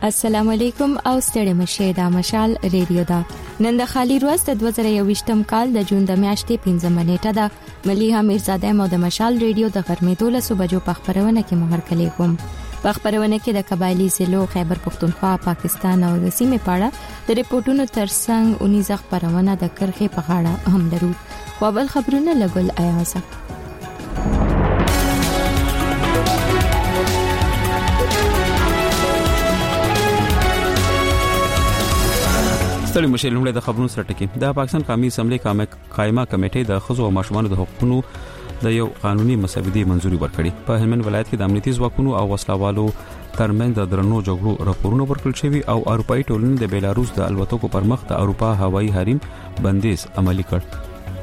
السلام علیکم او ستړي مشه دا مشال ریډیو دا نن د خالی ورځ د 2023م کال د جون د میاشتې 15 نیټه ده مليها میرزاده مو د مشال ریډیو د غرمې 12 بجو په خبرونه کې مهر کړي کوم په خبرونه کې د قبایلی ضلعو خیبر پختونخوا پاکستان او د سیمې پاړه د ریپورتونو ترڅنګ 19 خبرونه د کرخې په غاړه هم لرو خو بل خبرونه لګول ایازه ستړي مشه لومړی د خبرونو سره ټکی د پاکستان قومي اسمبلی قائمه کمیټې د ښځو او ماشومانو د حقوقو د یو قانوني مسودې منځوري ورکړي په هلمند ولایت کې د امنیتي ځواکونو او وسلوالو ترمنځ د درنو جګړو راپورونه ورکړل شوي او اروپאי ټولنې د بیلاروس د الوتکو پر مخ د اروپا هوایي حریم بندیز عملي کړ.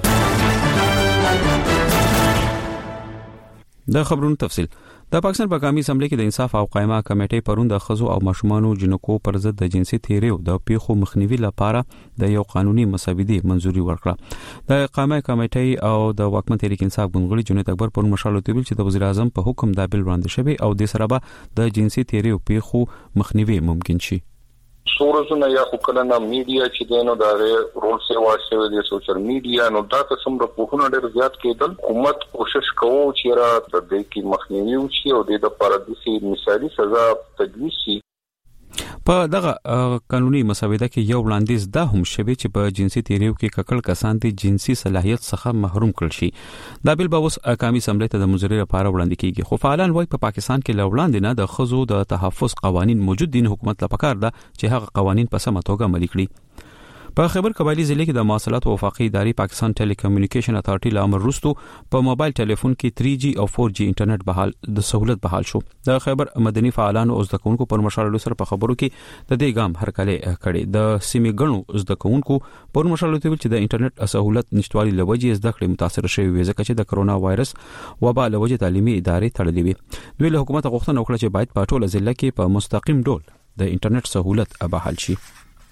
د خبرونو تفصیل د پاکستان په قومي اسمبلی کې د انصاف او قائمه کمیټې پرون د ښځو او ماشومانو جنکو پر ضد د جنسي تیریو د پیښو مخنیوي لپاره د یو قانوني مسودې منځوري ورکړه. د قائمه کمیټې او د واکمن تحریک انصاف ګوندغړي جنید اکبر پر مشال ویل چې د وزیر اعظم په حکم دا بیل وړاندې شوی او د سره به د جنسي تیریو پیښو مخنیوي ممکن شي. سورزونه یا خلک میډیا چې دینو دا رول سیوا شوی د سوشل میډیا نو دا قسم د پوهنو ډېر زیات کېدل حکومت کوشش کوي چې را د دې کې مخنیوي وشي او د لپاره د مثالي سزا تجویز شي. په دغه قانوني مسوده کې یو وړاندیز دا هم شوی چې په جنسي تیریو کې ککړ کسان د جنسي صلاحیت څخه محروم کړل شي. دا بیل به اوس قومي اسمبلی ته د منځوري لپاره وړاندې کیږي خو فعالان وايي په پاکستان کې لوړاندې نه د ښځو د تحفظ قوانين موجود دي حکومت لپاره کار ده چې هغه قوانين په سمه توګه عملي کړي. په خیبر قبایلی ضلع کې د مواصلات او وفاقي ادارې پاکستان ټیلی کمیونیکیشن اتارټي لامر رستو په موبایل ټلیفون کې 3G او 4G انټرنیټ بحال د سہولت بحال شو. د خیبر مدني فعالانو او زدهکونکو پر مشارلو سره په خبرو کې د دې ګام هرکله کړي د سیمې غنو زدهکونکو پر مشارلو ته چې د انټرنیټ سہولت نشټوالي لوجې زده کړې متاثر شوی وي ځکه چې د کرونا وایرس وبا لوجې تعلیمي ادارې تړلې وي. دوی له حکومت غوښتنه وکړه چې باید په ټوله ضلع کې په مستقیم ډول د انټرنیټ سہولت بحال شي.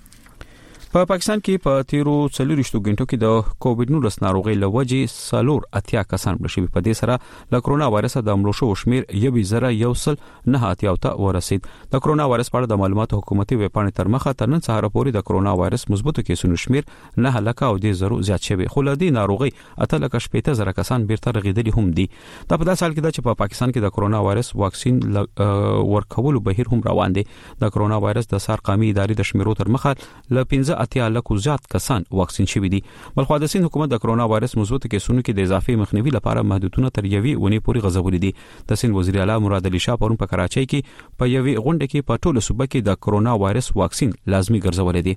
په پاکستان کې په تیرو 40 غنټو کې د کووډ-19 ناروغي لوجې 480 کسان مړ شوي. په دې سره له کرونا وایرس د مړو شو شمیر 1,189 ته ورسید. د کرونا وایرس په اړه د معلوماتو حکومتي ویب پاڼې تر مخه تر نن سهار پورې د کرونا وایرس مثبتو کیسونو شمیر 9 لک او د زرو زیات شوی. خو له دې ناروغي 8,000 کسان بیرته رغیدلي هم دي. دا په داسې حال کې ده چې په پاکستان کې د کرونا وایرس واکسین ورکولو بهیر هم روان دي. د کرونا وایرس د سار قومي ادارې د شمیرو تر مخه ل 15 لکه زیات کسان واکسین شوي دي. بلخو د سین حکومت د کرونا وایرس مثبت کیسونو کې د اضافي مخنیوي لپاره محدودونه تر یوې ونې پورې غځولې دي. د سین وزیر اعلی مراد علي شاه پرون په کراچۍ کې په یوې غونډه کې په ټوله صوبه کې د کرونا وایرس واکسین لازمي ګرځولې دي.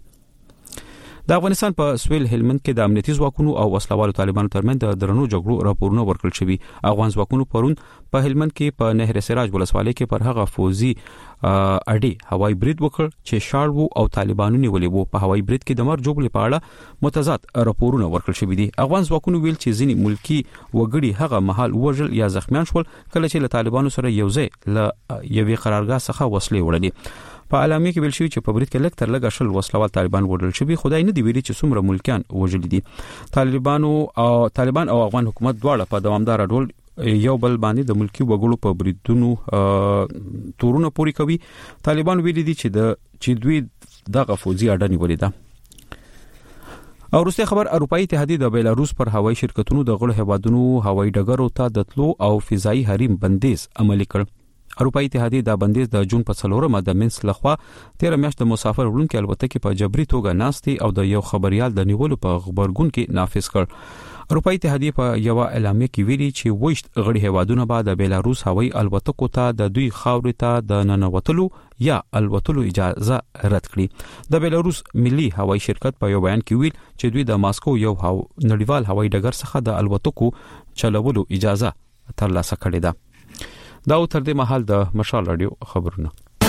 د افغانستان په سویل هلمند کې د امنیتي ځواکونو او وسلوالو طالبانو ترمنځ د درنو جګړو راپورونه ورکړل شوي. افغان ځواکونو پرون په هلمند کې په نهر سراج ولسوالۍ کې پر هغه فوزي اډي هوایي برید وکړ چې شاړ وو او طالبانو نیولې وو. په هوایي برید کې د مر جوړې په اړه متضاد راپورونه ورکړل شوي دي. افغان ځواکونو ویل چې ځینې ملکی وګړي هغه مهال وژل یا زخمیان شول کله چې له طالبانو سره یوځای له یوې قرارګاه څخه وسلې وړلې. په اعلامیه کې ویل شوی چې په برید کې لږ تر لږه شل وسلوال طالبان وژل شوي. خدای نه دی ویلي چې څومره ملکیان وژل دي. طالبان او افغان حکومت دواړه په دوامدار ډول یو بل باندې د ملکی وګړو په بریدونو تورونه پوری کوي. طالبان ویلي دي چې دوی دغه فوزي اډه نیولې ده. او روسي خبر اروپאי اتحادیه د بیلاروس پر هوایي شرکتونو د غړو هیوادونو هوایي ډګرو ته د تلو او فضایي حریم بندیز عملي کړ. اروپאי اتحادیه د بندیز د جون په 4مه د منس لخوا 13 میاشت د مسافر وړونکو الوتکې په جبري توګه ناستي او د یو خبريال د نیولو په خبرګون کې نافذ کړ. اروپאי اتحادیه په یو اعلامیه کې ویلي چې وښت غړي هیوادونه به د بیلاروس هوایي الوتکو ته د دوی خاورې ته د ننوتلو یا الوتلو اجازه رد کړي. د بیلاروس ملي هوایي شرکت په یو بیان کې ویل چې دوی د ماسکو یو نړیوال هوایي ډګر څخه د الوتکو چلولو اجازه ترلاسه کړې ده. دا تر دې مهال د مشال رادیو خبرونه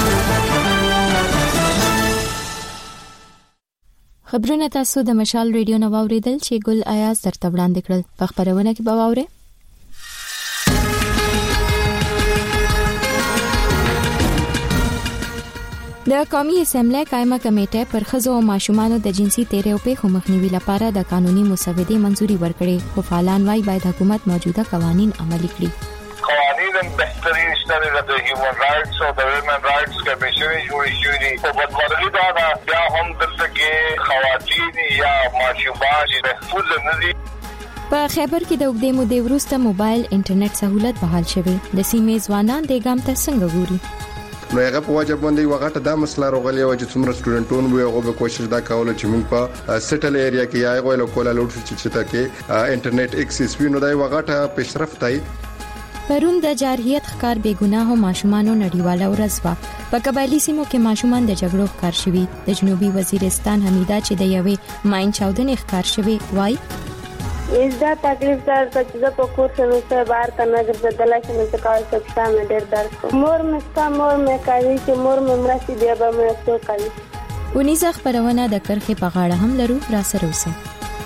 تاسو د مشال رادیو نو اوریدل چې ګل آیاز درته وړاندې کړل. په خبرونه کې به واورئ د قومي اسمبلی قائمه کمیټه پر ښځو او ماشومانو د جنسي تیریو پیښو مخنیوي لپاره د قانوني مسودې منځوري ورکړي. خو فعالان وايي باید حکومت موجوده قوانين عملي کړي. قوانين قوانین بهترین شته د هیومن رائټس او د ویمن رائټس کمیشن جوړ شوی دی او بدمرغي دا بیا هم دلته کې خواتین یا ماشومان محفوظ نه دي. په خیبر کې د وګړي مودې وروسته موبایل انټرنیټ سہولت بحال شوه. د سیمې ځوانان د ګام ته څنګه ګوري؟ نو هغه په واجب باندې وغټه د مسله راغلی او چې څومره سټوډنټون وي هغه به کوشش دا کوله چې موږ په سټل ایریا کې یا غوړ کولا لوډ چې تکي انټرنیټ ایکسس وي نو دا وغټه پیشرفت دی. پرون د جارحیت ښکار بے ګناهو ماشومانو نړیواله ورځ وا. په قبایلی سیمو کې ماشومان د جګړو ښکار شوي. د جنوبي وزیرستان حمیده چې د یوې ماین چاودنې ښکار شوي وای اس دا تکلیف سره چې په کور سره بهر ته نظر بدله شي نو کال څه څه ډېر درس مور مې کوي چې مور مې مرسي دی به مې څه کوي. ونیزه خبرونه د کرخې په غاړه هم لرو را سره اوسه.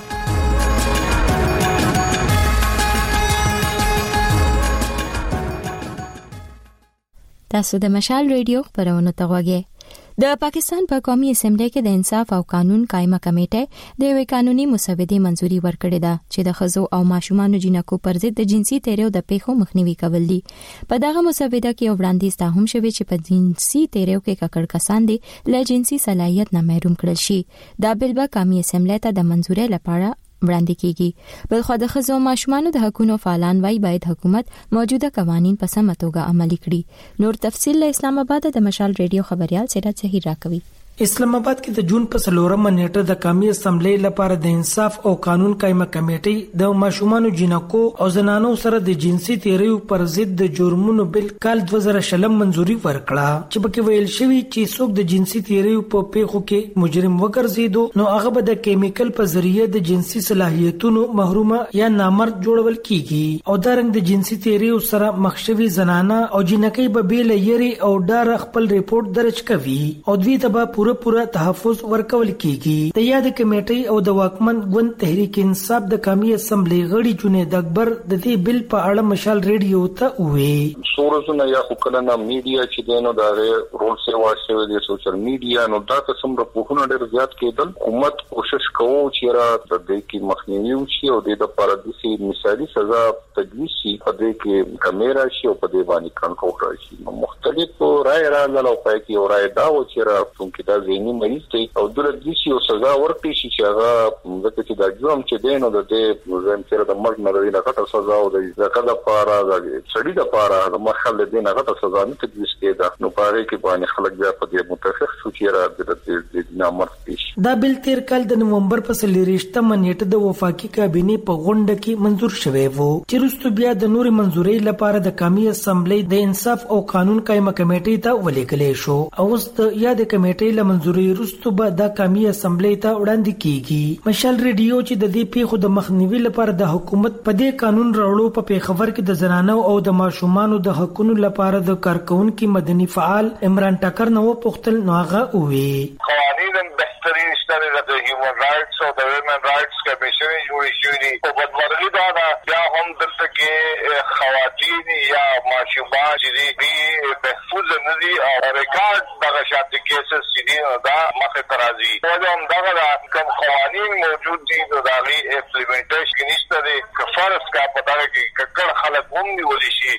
تاسو د مشال ریډیو خبرونه ته غوږی. د پاکستان په قومي اسمبلی کې د انصاف او قانون قائمه کمیټه د یو قانوني مسودې منځوري ورکړې ده چې د خزو او ماشومانو جنکو پر ضد د جنسي تیریو د پیښو مخنیوي کول دي. په دغه مسوده کې یو وړاندیز ته هم شوی چې په جنسي تیریو کې ککړ کسان دي له جنسي صلاحیت نه محروم کړل شي. دا بل به قومي اسمبلی ته د منځوري لپاره وړاندې کیږي. بل خو د خزو ماشومانو د حقوقو فعالان وايي باید حکومت موجوده قوانين په سمه توګه عملي کړي. نور تفصیل له اسلام آباد د مشال ریډیو خبريال سیرت زهیر راکوي. اسلام آباد کې د جون په 4مه نیټه د قومي اسمبلی لپاره د انصاف او قانون قائمه کمیټې د ماشومانو جنکو او زنانو سره د جنسي تیریو پر ضد د جرمونو بل کال 2000 منځوري ورکړه چې پکې ویل شوی چې څوک د جنسي تیریو په پیښو کې مجرم وګرځیدو نو هغه به د کیمیکل په ذریعہ د جنسي صلاحیتونو محرومه یا نامرد جوړول کیږي او دا رنګ د جنسي تیریو سره مخشوي زنانه او جنکۍ به بیل یری او ډار خپل ریپورت درج کوي او دوی ته پورا تحفظ ورکول کیږي. د یاد کمیټې او د واکمن ګوند تحریک انصاف د قومي اسمبلی غړي جنید اکبر د دې بل په اړه مشال ریډیو ته وې سورزونه یا خلک میډیا چې دینو دا رول سیوا شوی دی سوشل میډیا نو دا څومره په هنر ډېر زیات کېدل. حکومت کوشش کوي چې را د دې کې مخنیوي وشي او د لپاره د سي مثالي سزا تجویز شي په دې کې کیمرا شي او په دې باندې کنټرول راشي. مختلف رائے راغله او پای کې رائے دا و چې را څنګه ذهني مریض دی او دلته د شي او سزا ورکړي شي چې هغه ځکه چې دا جرم چې دینو د دې مزم چې د مرګ نه لري غټه سزا او د کله لپاره د سړي لپاره د مخال د نه غټه سزا نه تدویس کېده نو پاره کې باندې خلک بیا په دې متفق شو چې را د نامرد شي. دا بل تیر کال د نومبر په 23مه نیټه د وفاقي کابینې په غونډه کې منظور شوی وو چې وروسته بیا د نوري منځوري لپاره د قومي اسمبلی د انصاف او قانون قائمه کمیټې ته ولېږل شو او اوس د یاد کمیټې منځوري وروسته به د قومي اسمبلی ته وړاندې کیږي. مشال ریډیو چې د دې پیښو د مخنیوي لپاره د حکومت په دې قانون راوړو په پیښور کې د زنانو او د ماشومانو د حقوقو لپاره د کارکونکو مدني فعال عمران ټکر نو پختل نو هغه وی قوانین بهترین شته د هیومن رائټس او د ویمن رائټس کمیشن جوړ شوی دی او بدمرغي دا بیا هم دلته کې خواتین یا ماشومان چې محفوظ نه دي او ریکارډ دغه شاته کیسز چې دا مخه ترازی او هم دغه کوم قوانین موجود دي نو دا غي امپلیمنټیشن نشته دي کفارس کا پتا کې ککړ خلک هم نیول شي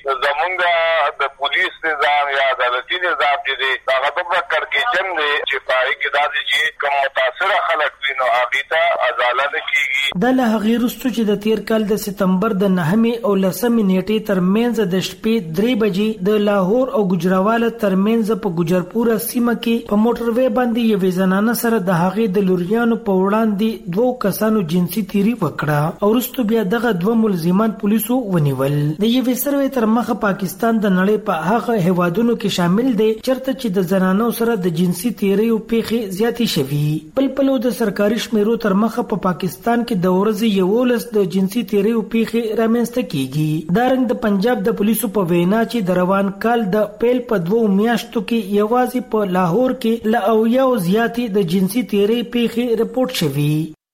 زمونږ د پولیس نظام یا عدالتي نظام چې دا غوډه کړکېچن دي چې پای کې دا چې کوم متاثر خلک وینو هغه ته عدالت کیږي. د له غیر واستو چې د تیر کال د سپتمبر د 9 او 10 نیټې ترمنځ د شپې 3 بجې د لاهور او ګجراواله ترمنځ په ګجرپور سیمه کې په موټروي باندې یو زنانه سره د هغې د لوریانو په وړاندې 2 کسانو جنسي تیری وکړه او وروسته بیا دغه 2 ملزمان پولیسو ونیول. د یو سروې تر مخه پاکستان د نړۍ په هغه هیوادونو کې شامل دی چرته چې د زنانو سره د جنسي تیری او پیښې زیاتې شوي. بل د سرکاري شمیرو تر مخه په پاکستان کې د ورځې 11 د جنسي تیری او پیښې رامنځته کیږي. دا رنګ د پنجاب د پولیسو په وینا چې د روان کال د پیل په 2 میاشتو کې یوازې په لاهور کې له 90 زیاتې د جنسي تیری پیښې رپورټ شوي.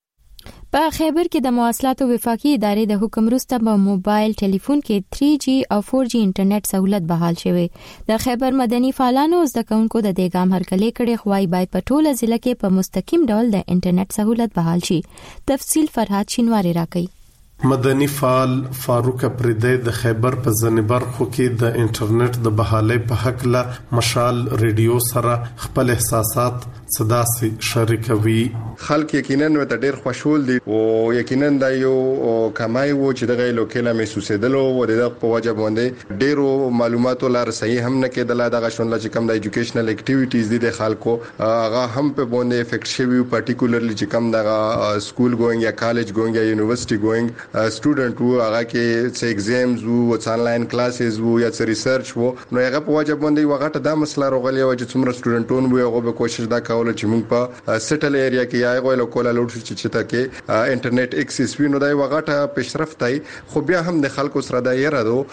په خیبر کې د مواصلاتو وفاقي ادارې د حکم وروسته په موبایل ټلیفون کې 3G او 4G انټرنیټ سہولت بحال شوه. د خیبر مدني فعالانو زده کوونکو د دې ګام هرکلې کړي خوای باید په ټوله ضلع کې په مستقیم ډول د انټرنیټ سہولت بحال شي. تفصیل فرحات شینواری راکړي. مدني فعال فاروق اپریدی د خیبر په ځینې برخو کې د انټرنیټ د بحالۍ په حق له مشال ریډیو سره خپل احساسات صداسي شریکوي. خلک یقینا ته ډیر خوشحال دي او یقینا دا یو کمای وو چې دغه لوکیلا محسوسېدل او د په وجه باندې ډیرو معلوماتو لار صحیح هم نه کېدل. دغه شونل چې کم د ایجوکیشنل اکټیویټیز دي د خلکو هغه هم په باندې افیکټ شوی پارټیکولرلی چې کم دغه سکول ګوینګ یا کالج ګوینګ یا یونیورسيټي ګوینګ سټوډنټ وو هغه کې څه ایگزامز وو څه انلاین کلاسز وو یا څه ریسرچ وو نو هغه په وجه باندې وغټه دا مسله راغلی و چې څومره سټوډنټون وو هغه به کوشش دا کوله چې موږ په سټل ایریا کې یا هغه له کولا لوډ چې تا کې انټرنیټ ایکسس وینو دا وغټه پیشرفت ای خو بیا هم د خلکو سره دا یره دو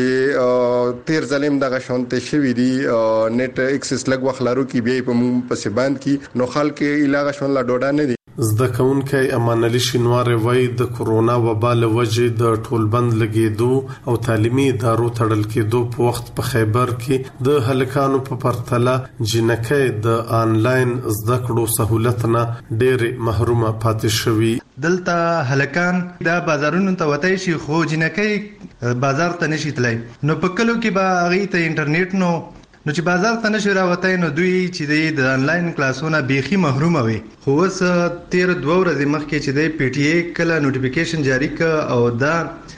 چې تیر ظلم دغه شانته شوی دی نت ایکسس لګ وخلارو کې بیا په موږ په سباند کې نو خلک علاقه شون لا ډوډا نه دي. زده کوونکي امان علي شینوار وای د کورونا وبا له وجې د ټولبند لګیدو او تعلیمي ادارو تړل کېدو په وخت په خیبر کې د هلکانو په پرتله جنکۍ د آنلاین زده کړو سہولت نه ډېر محرومه پاتې شوي. دلته هلکان د بازارونو ته وتای شي خو جنکۍ بازار ته نشي تلای نو په کلو کې به هغه ته انټرنیټ نو چې بازار ته نشي راوتای نو دوی چې د انلاین کلاسونو بيخي محروم وي. خو اوس تیر 2 ورځې مخکې چې د پی ټی ای کله نوټیفیکیشن جاری ک او دا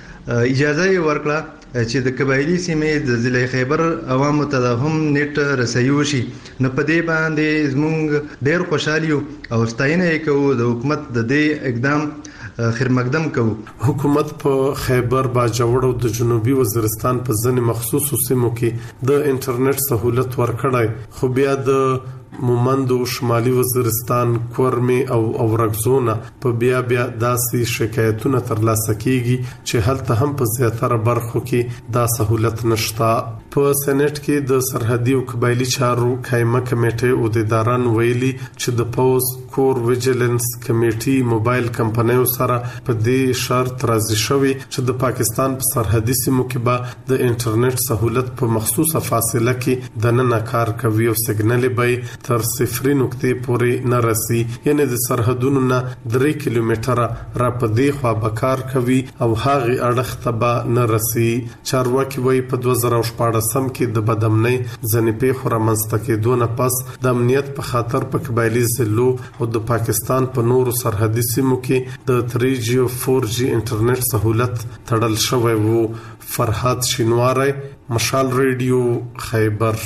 اجازه ورکړه چې د قبایلی سیمې د ضلع خیبر عوامو ته هم نت رسیو شي نو په دې باندې زمونږ ډېر خوشالیو او ستاینه کوو د حکومت د دې اقدام خیر مقدم کوو. حکومت په خیبر باجوړ او د جنوبي وزیرستان په ځینې مخصوصو سیمو کې د انټرنیټ سہولت ورکړای خو بیا د مومند او شمالي وزیرستان کورمي او اورګزونه په بیا داسې شکایتونه ترلاسه کیږي چې هلته هم په زیاتره برخو کې دا سہولت نشته. په سېنات کې د سرحدي او قبایلی چارو قائمه کمیټه عہدیداران ویلي چې د پوز کور ویجیلنس کمیټي موبایل کمپنیو سره په دې شرط راضي شوی چې د پاکستان په سرحدي سیمو کې به د انټرنیټ سہولت په مخصوصه فاصله کې د نن کار کوي او سیګنال به تر 0 نقطې پورې نه رسي یعنی د سرحدونو نه 3 کیلومتره را په دې خوا بکار کوي او هغه اړخ ته به نه رسي. چارواکي وایي په 2014 سم کې د بدامنۍ ځنې پیښو رامنځته کېدو نه پس د امنیت په خاطر په قبایلی ضلعو او د پاکستان په نورو سرحدي سیمو کې د 3G او 4G انټرنیټ سہولت تړل شوی وو. فرحات شینوار، مشال ریډیو، خیبر.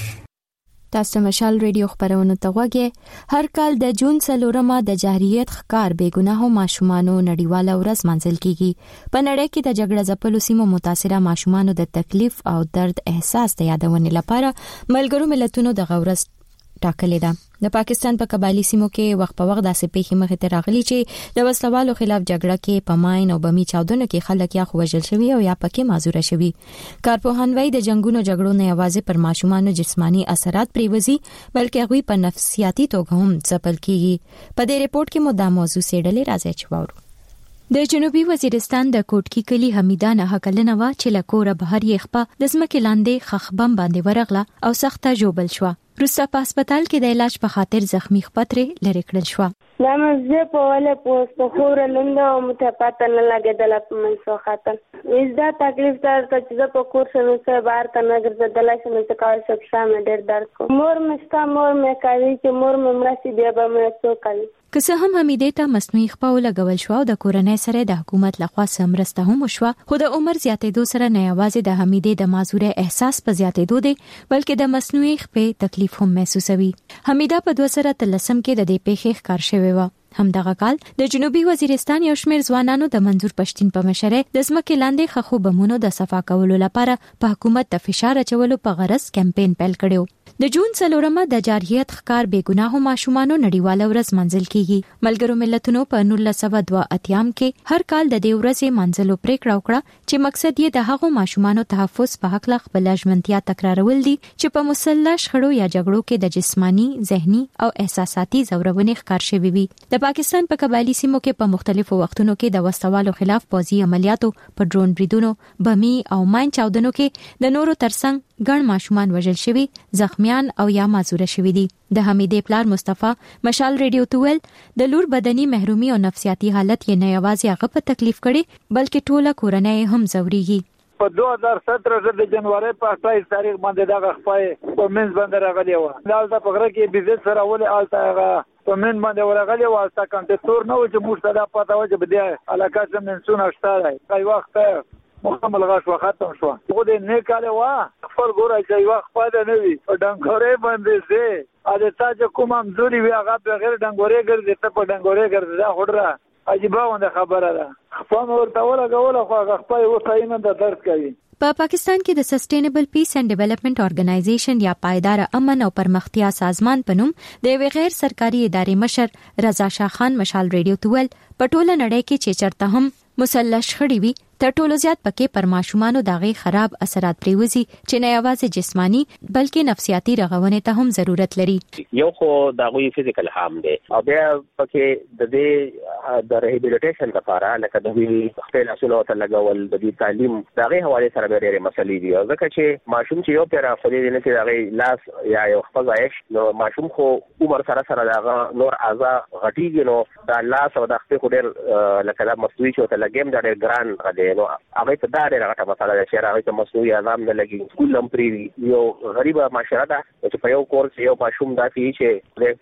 تاسو مشال ریډیو خبرونه ته وګورئ. هر کال د جون 4 د جاهلیت ښکار بے ګناهو ماشومانو نړیواله ورځ منځل کیږي. په نړۍ کې د جګړه ځپلو سیمو متاثره ماشومانو د تکلیف او درد احساس ته یادونه لپاره ملګرو ملتونو د غورس ټاکلې ده. د پاکستان په قبایلی سیمو کې وخت په وخت داسې پیښې مخې ته راغلي چې د وسلوالو خلاف جګړه کې په ماین او بمی چاودنو کې خلک یا وژل شوي او یا پکې معذوره شوي. کارپوهان وايي د جنگونو جګړو نه یوازې پر ماشومانو جسمانی اثرات پریوزي بلکې هغوی په نفسیاتي توګه هم ځپل کیږي. په دې ریپورت کې مو دا موضوع سیډلې راځي چې وورو. د جنوبي وزیرستان د کوټکی کلی حمیدانه حکلنه وا چې لکوره بهر یې خپه د ځمکې لاندې خخبم باندې ورغله او سخته جوبل شو. روستا په هسپتال کې د علاج په خاطر زخمی خپتره لری کړل شو. دا مزه په وله په خوره لنده او متپاتن لګیدل په منځو خاطر وېزدا تکلیف تر چې په کور شنو سه بار ته نظر بدلای شنو څه کار سب شامه ډېر درد کو مور مې کوي چې مور مې مرسي بیا به مې څو کوي. که څه هم حمیده ته مصنوعي خپاو لګول شو او د کورنۍ سره د حکومت لخوا سمرسته هم شو خو د عمر زیاتېدو سره نه یوازې د حمیده د معذوره احساس په زیاتېدو دی بلکې د مصنوعي خپې تکلیف هم محسوسوي. حمیده په 2013 کې د دې پیښې ښکار شوی و. همدغه کال د جنوبي وزیرستان یو شمېر ځوانانو د منظور پښتين په مشره د ځمکې لاندې خخو بمونو د صفا کولو لپاره په حکومت د فشار اچولو په غرض کمپاین پیل کړو. د جون 4 د جارحیت ښکار بے ګناهو ماشومانو نړیواله ورځ منځل کیږي. ملګرو ملتونو په 1982 کې هر کال د دې ورځې منځلو پریکړه وکړه چې مقصد یې د هغو ماشومانو تحفظ په حق له خپل ژمنتیا تکرارول دي چې په مسلح شخړو یا جګړو کې د جسمانی، ذهني او احساساتي ځورونې ښکار شوي وي. د پاکستان په قبایلی سیمو کې په مختلفو وختونو کې د وسوالو خلاف پوځي عملیاتو په ډرون بریدونو، بمی او ماین چاودنو کې د نورو ترڅنګ ګڼ ماشومان وژل شوي، زخمیان او یا معذور شوي دي. د حمیدې پلار مصطفی مشال ریډیو ته ویل د لور بدني محرومي او نفسیاتي حالت یې نه یوازې هغه په تکلیف کړي بلکې ټوله کورنۍ هم ځوريږي. په 2017 د جنوري په 28 تاریخ باندې دا غخپای په منځ باندې راغلی و. دا په غره کې بيزت سره ولې آلته په من باندې ورغلی و تاسو کنټرول نه و چې موږ ته دا پته و چې بده علاقه چې منسونه شته دی وخت مکمل غاښ وختم شو خو دې نه کاله وا خپل ګورای چې وخت پاده نه وي په ډنګورې باندې سه اده تا چې کوم امزوري وی هغه بغیر ډنګورې ګرځي ته په ډنګورې ګرځي دا هډره عجیبه ونه خبره ده. خپل ورته ولګول خو هغه خپل وساینه د درد کوي. په پاکستان کې د سسټینبل پیس اینڈ ډیولپمنٹ ارګنایزیشن یا پایدار امن او پرمختیا سازمان په نوم د غیر سرکاري ادارې مشر رضا شاه خان مشال ریډیو ته ویل په ټوله نړۍ کې چې چرته هم مسلح شخړې وي تر ټولو زیات پکې پر ماشومانو دغه خراب اثرات پریوزي چې نه یوازې جسمانی بلکې نفسیاتي رغونې ته هم ضرورت لري. یو خو دغه فزیکل هارم دی او بیا پکې د دې د ریهابیلیټیشن لپاره لکه د خپل اصولو ته لګول د دې تعلیم دغه حواله سره ډېرې مسلې دي ځکه چې ماشوم چې یو پیرا خو دې نه چې دغه لاس یا یو خپل عايش نو ماشوم خو عمر سره سره دغه نور اعضاء غټیږي نو د لاس او د خپل ډېر لکه د مصنوعي چې ته لګیم د ډېر ګران نو هغه ته دا ډېر غټه مسله ده چې هغه ته مصنوعي اعظم نه لګي سکول هم پری یو غریبه معاشره ده چې په یو کورس یو ماشوم داسې چې له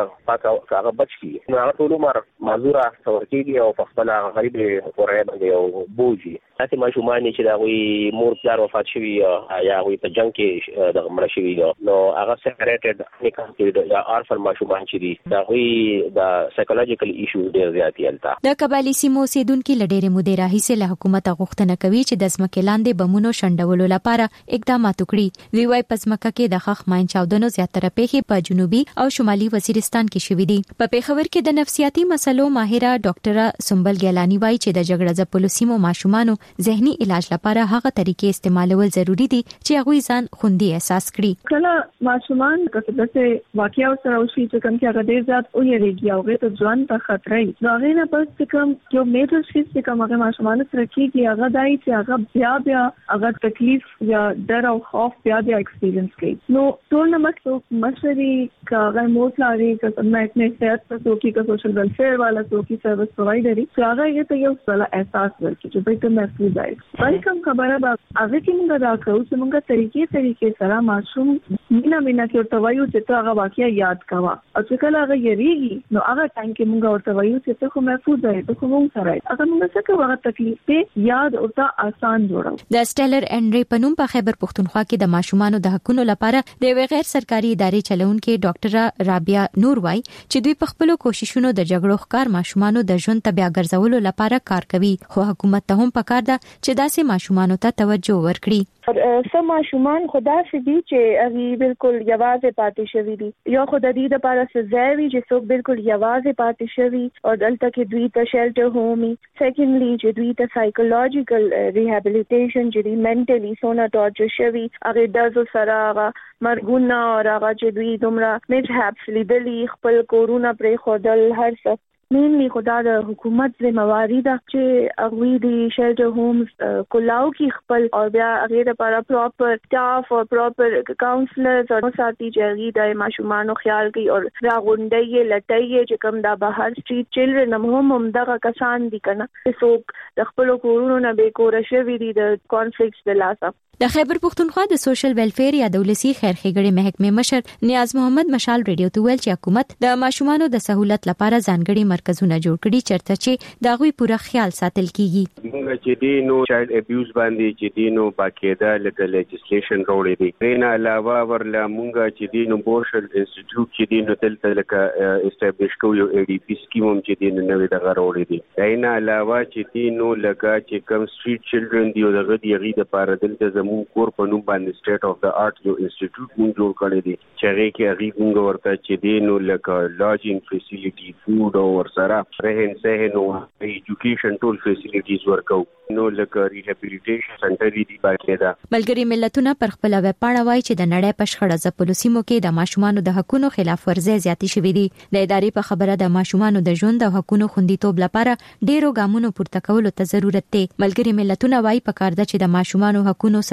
پاک هغه بچي نو هغه ټول عمر معذوره څورکیږي او په خپل غریب کورای باندې یو بوجي تاسو ماشومان چې دا وی مور پلار وفات شوی یا وی په جنگ کې د مړ شوی نو هغه سیپریټډ نیکانټیډ یا ارفل ماشومان چې دي دا وی د سایکولوژیکل ایشو ډېر زیات یلتا د قبایلی سیمو سیدونکو لډېره موده راهیسه له حکومت غوښتنه کوي چې د ځمکې لاندې بمونو شندولو لپاره اقدامات وکړي. وی وايي په ځمکه کې د خخ ماین چاودنو زیاتره پیښې په جنوبي او شمالي وزیرستان کې شوې دي. په پیښور کې د نفسیاتي مسلو ماهره ډاکټره سنبل ګیلانی وايي چې د جګړه ځپلو سیمو ماشومانو ذهني علاج لپاره هغه طریقې استعمالول ضروری دي چې هغه ځان خوندي احساس کړي. کله ماشومان کله واقعیا سره وشي چې کوم کې هغه ډیر زیات ویریږي او هغه ته ځوان ته خطرې نو هغه نه پس کوم یو میجر شي چې کوم هغه ماشومان سره کېږي هغه دای چې هغه بیا هغه تکلیف یا ډر او خوف بیا ایکسپیرینس کوي. نو ټول نه مشري کاغه موټلاري کمټ نه صحت ته کې سوشل ویلفیر والا کې سرویس پرووایډر چې هغه یې ته یو څه احساس ورکړي چې به ته محفوظ وای. ویلکم خبره به هغه کې موږ دا کوو چې موږ طریقې سره ماشوم مینا کې توایو چې هغه واقعیا یاد کاوه او چې کله هغه یریږي نو هغه ټایم کې موږ ورته وایو چې ته خو محفوظ وای ته خو موږ سره هغه موږ څه کوو هغه تکلیف ته یاد او ته آسان جوړو. د سټیلر انډری پنوم په خیبر پختونخوا کې د ماشومانو د حقوقو لپاره د غیر سرکاري ادارې چلونکو ډاکټر رابعه نور وايي چې دوی په خپل کوششونو د جګړو ښکار ماشومانو د ژوند ته بیا ګرځولو لپاره کار کوي خو حکومت ته هم پکار ده چې داسې ماشومانو ته توجه ورکړي. سم ماشومان خدا سي دي چې هغه بالکل یوازې پاتې شوی دي یو خدای دې لپاره سزاوي چې څوک بالکل یوازې پاتې شوی او دلته کې دوی ته شیلټر هومي سیکنډلی چې دوی ته سایکولوژیکل ریهابیلیټیشن چې منټلی سونه ټارچر شوی هغه د سره مرګونه او هغه چې دوی دومره میجهابس لیدلی خپل کورونا پرې خودل هر څه مینلی خدا د حکومت ذمہواری ده چې هغه دی شیلټر هومز کولاو کې خپل او بیا هغه لپاره پراپر سټاف او پراپر کاونسلرز او ساتي چې د ماشومانو خیال کوي او راغونډي لټي چې کوم د بهر سټریټ چلډرن هم دغه کسان دي کنه چې څوک د خپل کورونو نه به کور شوی دي د کانفلکټس د لاسه. د خیبر پختونخوا د سوشل ویلفیر یا دولسي خیرخېګړې محکمې مشر نیاز محمد مشال ریډیو ته ویل چې حکومت د ماشومانو د سہولت لپاره ځانګړي مرکزونه جوړ کړي چرته چې دا غوي پوره خیال ساتل کیږي. موږ چې دینو چایلډ ابیوز باندې چې دینو باقاعده لکه لیجسلیشن راوړي دي نه علاوه ورله موږ چې دینو بورشل انسټیټیوټ چې دینو دلته لکه اسټابلیش کوو یو ای ډی پی سکیم چې دینو نوې دغه راوړي دي نه علاوه چې دینو لکه چې کم سټریټ چلډرن دی او دغه دی لپاره دلته مون کور په نوم باندې سټیټ اف د ارت یو انسټیټیوټ مون جوړ کړی دی چې هغه کې هغه مونږ ورته چې دینو لکه لاجینګ فیسیلیټي فود او ورسره رهن سهن او ایجوکیشن ټول فیسیلیټیز ورکو نو لکه ریهابیلیټیشن سنټر دی باقاعده. ملګری ملتونه پر خپل ویب پاڼه وایي چې د نړۍ په شخړه ځپلو سیمو کې د ماشومانو د حقوقو خلاف ورزي زیاتې شوې دي. د ادارې په خبره د ماشومانو د ژوند او حقوقو خوندیتوب لپاره ډیرو ګامونو پورته کولو ته ضرورت دی. ملګری ملتونه وایي په کار ده چې د ماشومانو حقوقو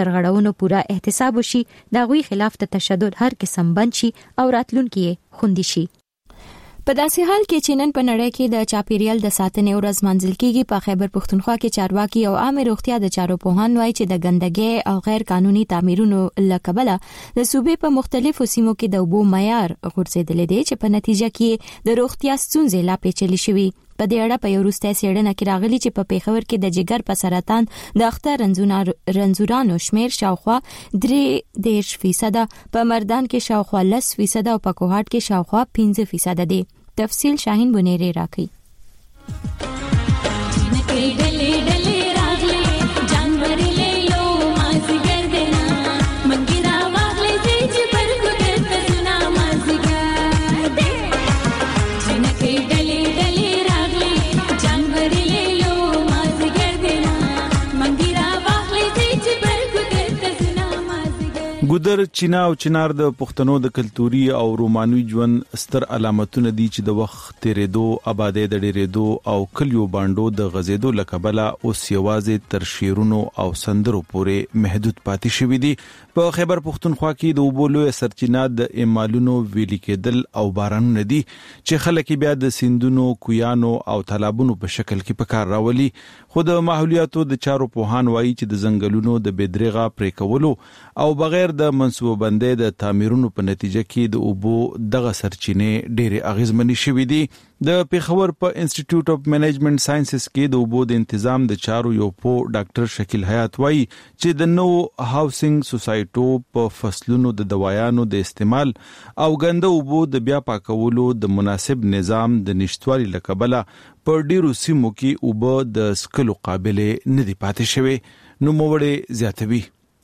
سرغړونو پوره احتساب وشي، د غوي خلاف د تشدد هر قسم بند شي او راتلونکي خوندي شي. په داسې حال کې چې نن په نړۍ کې د چاپیریال د ساتنې ورځ منځل کېږي، په خیبر پښتونخوا کې چارواکي او عامه روغتیا د چارو پوهان وایي چې د ګندګۍ او غیر قانوني تعمیرونو لکبله د صوبې په مختلفو سیمو کې د اوبو معیار غورځېدل دي چې په نتیجه کې د روغتیا ستونزې لا پیچلې شوي. په دې اړه په یو وروستي څېړنه کې راغلي چې په پیښور کې د جګر په سرطان د اختر رنځورانو شمیر شاوخوا 3% په مردان کې شاوخوا 10% او په کوهاټ کې شاوخوا 15% دي. تفصیل شاهین بنيري راکړي. ګودر چینا او چنار د پښتنو د کلتوري او رومانوي ژوند ستر علامتونه دي چې د وخت تیرېدو، آبادی د ډېرېدو او کلیو باندو د غزیدو لکبله اوس یوازې تر شیرونو او سندرو پورې محدود پاتې شوی دي. په خیبر پښتونخوا کې د اوبو لوی سرچینه د ایمالونو ویلي کېدل او بارانونه دي چې خلک بیا د سیندونو، کویانو او تالابونو په شکل کې په کار راولي. خو د ماحولیاتو د چارو پوهان وایي چې د ځنګلونو د بېدریغه پرې کولو او بغیر د منصوبه بندۍ د تعمیرونو په نتیجه کې د اوبو دغه سرچینې ډېرې اغیزمنې شوې دي. د پیښور په انسټیټیوټ اف منیجمنت ساينسز کې د اوبو د تنظیم د چارو یو پو ډاکټر شکیل حیات وایي چې د نو هاوسنګ سوسایټو په فصلونو د دوايانو د استعمال او ګنده اوبو د بیا پاکولو د مناسب نظام د نشټوالي لکبله په ډیرو سیمو کې اوبو د سکلو قابل نه دی پاتې شوی. نو موړې زیاتوي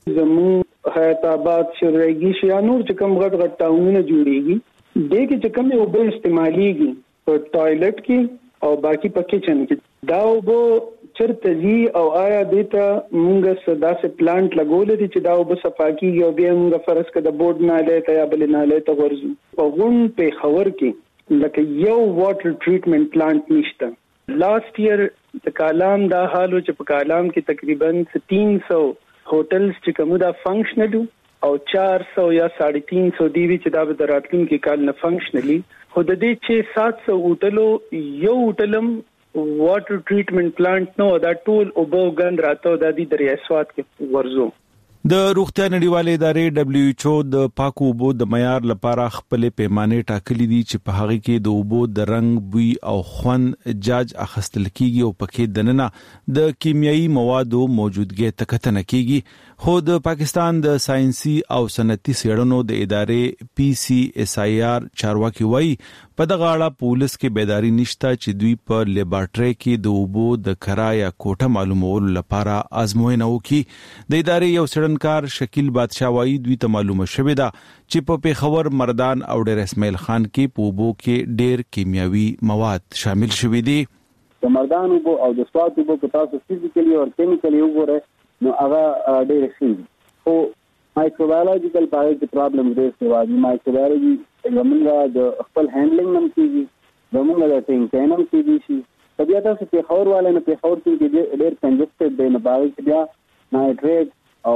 زمو حیات آباد شریږي شیا نور چې کوم غټ غټ ټاونونه جوړيږي دغه چې کوم اوبه استعماليږي په ټایلټ کې او باقي په کچن کې دا اوبه چرته دي او آیا دیتا موږ صدا سے پلانټ لګول دي چې دا اوبه صفاکیږي او بیا موږ فرض کړه د بورډ نه لته یا بل نه لته ورزو په غون په خبر کې لکه یو واټر ټریټمنټ پلانټ نشته. لاست ایئر د کالام دا حالو چې په کالام کې تقریبا 300 هوټلز چې کوم دا فنکشنل او 400 یا 350 دی چې دا به راتلونکي کال نه فنکشنلی خو د دې چې 700 هوټلو یو هوټلم واټر ټریټمنټ پلانټ نو دا ټول اوبو غند راته د دې دریاسوات کې ورزو. د روغتیا نړیوالې ادارې WHO د پاکو اوبو د معیار لپاره خپل پیمانه ټاکلي دي چې په هغه کې د اوبو د رنگ، بوی او خوند جاج اخستل کیږي او پکې دننه د کیمیاوي موادو موجودګي تکتنه کیږي. خو د پاکستان د ساينسي او صنعتي څېړنو د ادارې PCSIR چارواکي وایي په دغه اړه پولیس کې بیداری نشته چې دوی په لیبارټري کې د اوبو د کرا یا کوټه معلومولو لپاره آزموینه وکړي. د ادارې یو څېړنکار شکیل بادشاه وایي دوی ته معلومه شوې ده چې په پیښور، مردان او ډیر اسماعیل خان کې په اوبو کې ډیر کیمیاوي مواد شامل شوي دي. د مردان اوبو او د سوات اوبو په تاسو فزیکلی او کیمیکلی وګورئ نو هغه ډېر ښه خو مایکروبیولوژیکل پاره کې پرابلم ډېر څه وایي. مایکروبیولوژي زمونږ د خپل هینډلینګ نم کیږي، زمونږ د ټینکینګ نم کیږي شي طبيعت څخه په خور والے نه په خور کې ډېر کنجسټډ دی نه باندې چې بیا نایټریټ او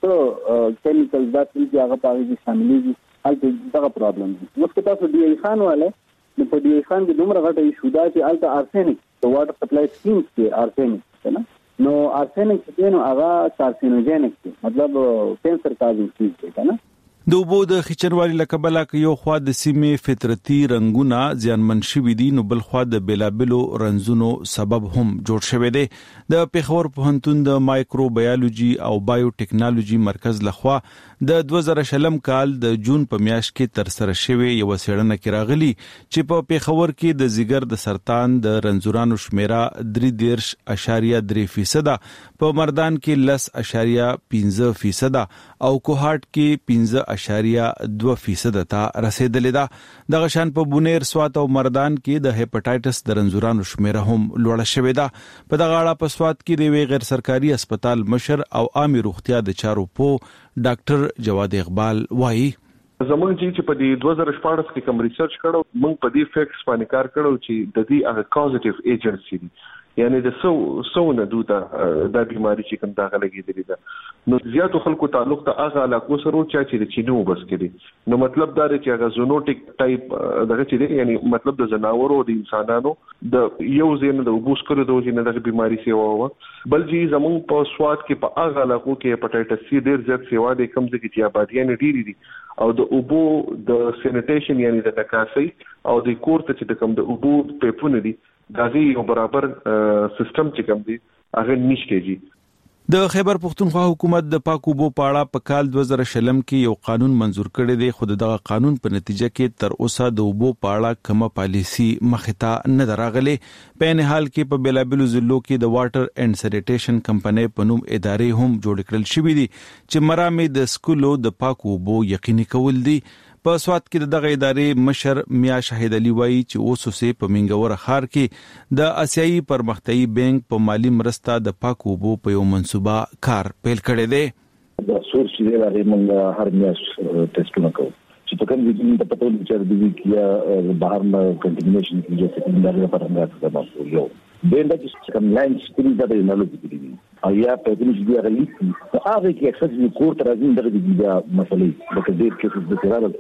څو کیمیکلز دا چې هغه پاره کې شاملېږي هلته دغه پرابلم دي. نو که تاسو دی خان والے نو په دی خان کې دومره غټه ایشو دا چې الته ارسنیک د واټر سپلای سکیمز کې ارسنیک نه نو ارسنیک چې نو هغه کارسینوجینیک دی، مطلب کینسر کازینګ چیز دی کنه. د اوبو د خچنوالي لکبله کې یو خوا د سیمې فطرتي رنگونه زیانمن شوي دي نو بل خوا د بیلابلو رنزونو سبب هم جوړ شوی دی. د پیښور پوهنتون د مایکروبیولوژي او بایو ټیکنالوژي مرکز لخوا د 2020 کال د جون په میاشت کې تر سره شوی یو څېړنه کې راغلی چې په پیښور کې د زیګر د سرطان د رنزورانو شمیره 3.3% په مردان کې 10.15% او کوهاټ کې 5.2% ته رسیدلې ده. دغه شان په بونیر، سوات او مردان کې د هپاتایټس د رنزورانو شمیره هم لوړه شوې ده. په دغه اړه په سوات کې د وی غیر سرکاري هسپتال مشر او عامه روغتیا د چارو په ډاکټر جواد اقبال وایي زمونږ چې په دې 2014 کې کوم ریسرچ کړو موږ په دې فیکټس باندې کار کړو چې د دې هغه کازټیو ایجنټس دي یعنی د سو نه دوته د بیماری چې کوم داخله لګیدلی ده نو زیاتو خلکو تعلق ته هغه علاقو سره چې د چینو بس کړي نو مطلب دا دی چې هغه زونوټیک ټایپ دغه چې دی یعنی مطلب د جناورو د انسانانو د یو ځین د وبوس کړو د وجې نه د بیماری سیوا و بل چې زمون په سواد کې په هغه علاقو کې هپاتایټس سی ډیر زیات سیوا د کم ځای کې آبادیان ډیری دي او د اوبو د سینیټیشن یعنی د نکاسي او د کور ته چې د کم د اوبو پیپونه دي دا یو برابر سیستم چې کوم دی هغه نشته جی د خیبر پختونخوا حکومت د پاکو بو پاړه په کال 2000 کې یو قانون منزور کړی دی خو دغه قانون په نتیجه کې تر اوسه د وبو پاړه کومه پالیسی مخته نه دراغلي په نه حال کې په بلابلو ضلعو کې د واټر اینڈ سینیټیشن کمپنۍ په نوم ادارې هم جوړ کړل شوې دي چې مرامې د سکولو د پاکو بو یقیني کول دي په سواد کې دغه ادارې مشر میا شاهد علي وایي چې اوسه په منګور خار کې د آسیایي پرمختیایي بانک په مالی مرسته د پاکو بو په یو منصوبه کار پیل کړی دی د سورس دی لري موږ هر میاش ټیسټونه کوو چې په کوم ځای کې پټول چې د دې کې بهر نه کنټینیوشن کیږي چې د لري لپاره موږ د ماسو یو د چې کوم لاین سپری دا د نالو کې او یا په دې چې دی غلي هغه کې اکثر د کور تر ازین دغه دی دا مسلې د دې کې د سرال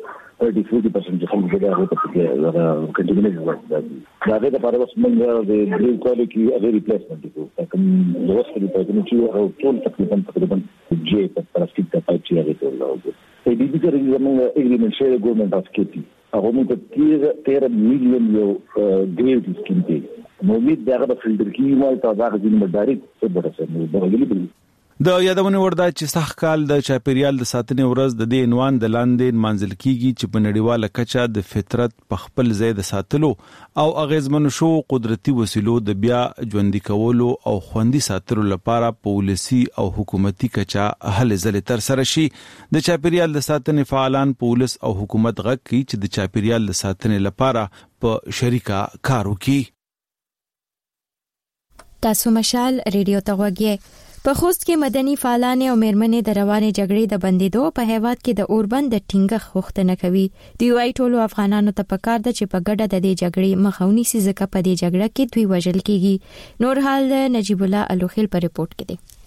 30-40% خلک دا هغه ته کې کنټینیوشن ورته دا د لپاره اوس موږ د ډریل کوالټي هغه ریپلیسمنت کوو کوم وسه په دې چې هغه ټول تقریبا جې په پلاستیک ته پای چې هغه ټول راوځي په دې کې زموږ اګریمنت شیر ګورنمنت اف کېپی هغه موږ 13 میلیون یو ګریډ سکیم دی نو امید دا غو فلټر کې مال ته دا غوښنه مدارک څه برسه نو غوښلي د یادونه وردا چې سخت کال د چاپیریال د ساتنې ورځ د دې عنوان د لاندې منځل کیږي چې په نړیواله کچه د فطرت په خپل ځای د ساتلو او اغیزمن شو قدرتي وسیلو د بیا ژوندۍ کولو او خوندي ساتلو لپاره پولیسي او حکومتي کچه هلې ځلې تر سره شي د چاپیریال د ساتنې فعالان پولیس او حکومت غږ کوي چې د چاپیریال د ساتنې لپاره په شریکه کار وکړي تاسو مشال ریډیو ته وګورئ په خوست کې مدني فعالان او میرمنې د روانې جګړې د بندیدو په هیواد کې د اوربند د ټینګه غوښتنه کوي دی وايي ټولو افغانانو ته پکار ده چې په ګډه د دې جګړې مخاوني سي ځکه په دې جګړه کې دوی وژل کیږي نور حال نجیب الله الوخیل په ریپورت کې دی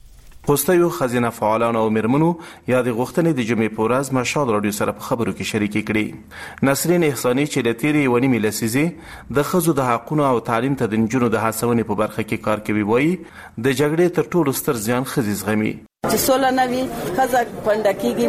خوستیو خزینه فعالان او میرمنو یا د غوښتنې د جمعې په ورځ مشال رادیو سره په خبرو کې شریکي کړي نسرین احساني چې د تیرې ونی ملسيزي د خزو د حقونو او تعلیم ته د نجونو د هڅونې په برخه کې کار کوي وایي د جګړې تر ټولو ستر زیان خزي زغمي چې سوله نوي خزه پندکیږي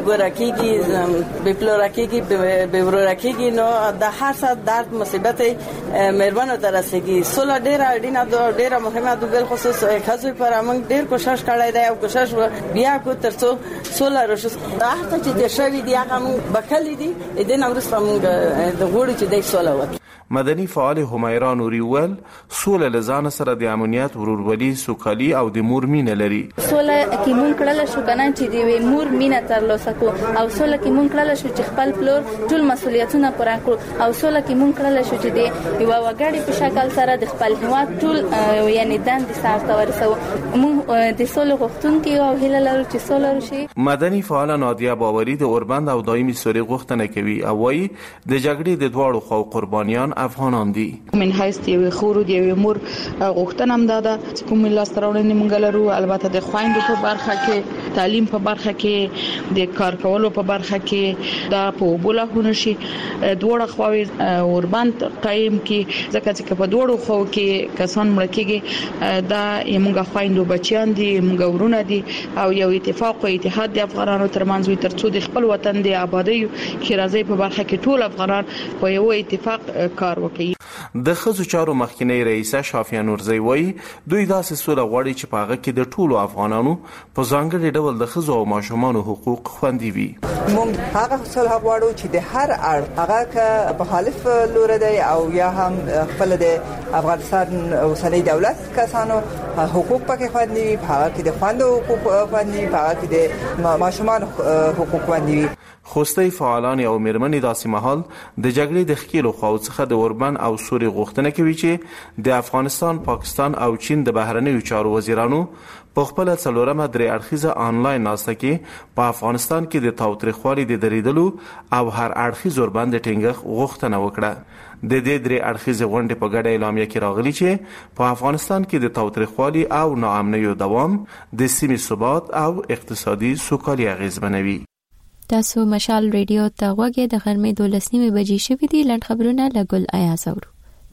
ګورکیږي بپلورکیږي بورورکیږي نو د هر څه درد مصیبت مېرمنو ته رسیږي سوله ډیره اړینه ده ډیره مهمه ده بل خصوص خزو پر موږ ډیر کوشش کړی دی او کوشش بیا کو ترڅو سوله راشي دا چې د شوی دی هغه بکلی دي د نورس موږ د غوړي چې د سوله وکړي مدني فعال همیرا نوري ول سوله لزان سره د امنیت ورورولي سوکالي او د مور مینه لري سوله کې مونږ کړل شو کنه چې دی مور مینه ترلاسه کو او سوله کې مونږ کړل شو چې خپل پلور ټول مسولیتونه پوره کړو او سوله کې مونږ کړل شو چې دی یو وګړي په شکل سره د خپل هیواد ټول یعنی دند سره ورسو مونږ د سوله غوښتونکو او هیله لرو چې سوله وشي مدني فعال نادیه باوري د اوربند او دایمي سوري غوښتنه کوي او وايي د جګړې د دواړو خو قربانيان افغانان دي من حیث دی خور دی مور غوښتنه هم ده چې کوم لاسترونه موږ لرو البته د خويندو په برخه کې تعلیم په برخه کې د کار کولو په برخه کې دا په بوله شي دوړه خواوي اوربند قائم کې ځکه چې په دوړو خو کې کسان مړ کېږي دا موږ خويندو بچیان دي موږ ورونه دي او یو اتفاق او اتحاد د افغانانو ترمنځ وي ترڅو د خپل وطن د آبادی کې راځي په برخه کې ټول افغانان په یو اتفاق کار وکړي د خزو چارو مخکنی رئیسه شافیا نورزی وایي دوی داسې سوله غواړي چې په هغه کې د ټولو افغانانو په ځانګړي ډول د خزو او ماشومانو حقوق خوندي وي موږ هغه سوله غواړو چې د هر اړ هغه که مخالف لور دی او یا هم خپل د افغانستان اوسنۍ دولت کسانو حقوق پکې خوندي وي په هغه کې د خوندو حقوق خوندي وي په هغه کې د ماشومان حقوق خوندي وي خوستي فعالان او میرمنې داسې مهال د جګړې د خکیلو خواو څخه د اوربند او سوري غوښتنه کوي چې د افغانستان، پاکستان او چین د بهرنیو چارو وزیرانو په خپل څلورمه درې اړخیزه انلاین ناسته کې په افغانستان کې د تاوتریخوالي د دریدلو او هر اړخیز ورباندې ټینګښت غوښتنه وکړه. د دې درې اړخیزې غونډې په ګډه اعلامیه کې راغلي چې په افغانستان کې د تاوتریخوالي او ناامنیو دوام د سیمې ثبات او اقتصادي سوکالي اغیزمنوي. تاسو مشال ریډیو ته غوږی د غرمې 12 بجې شوې دي. لنډ خبرونه له ګل ایاز اورو.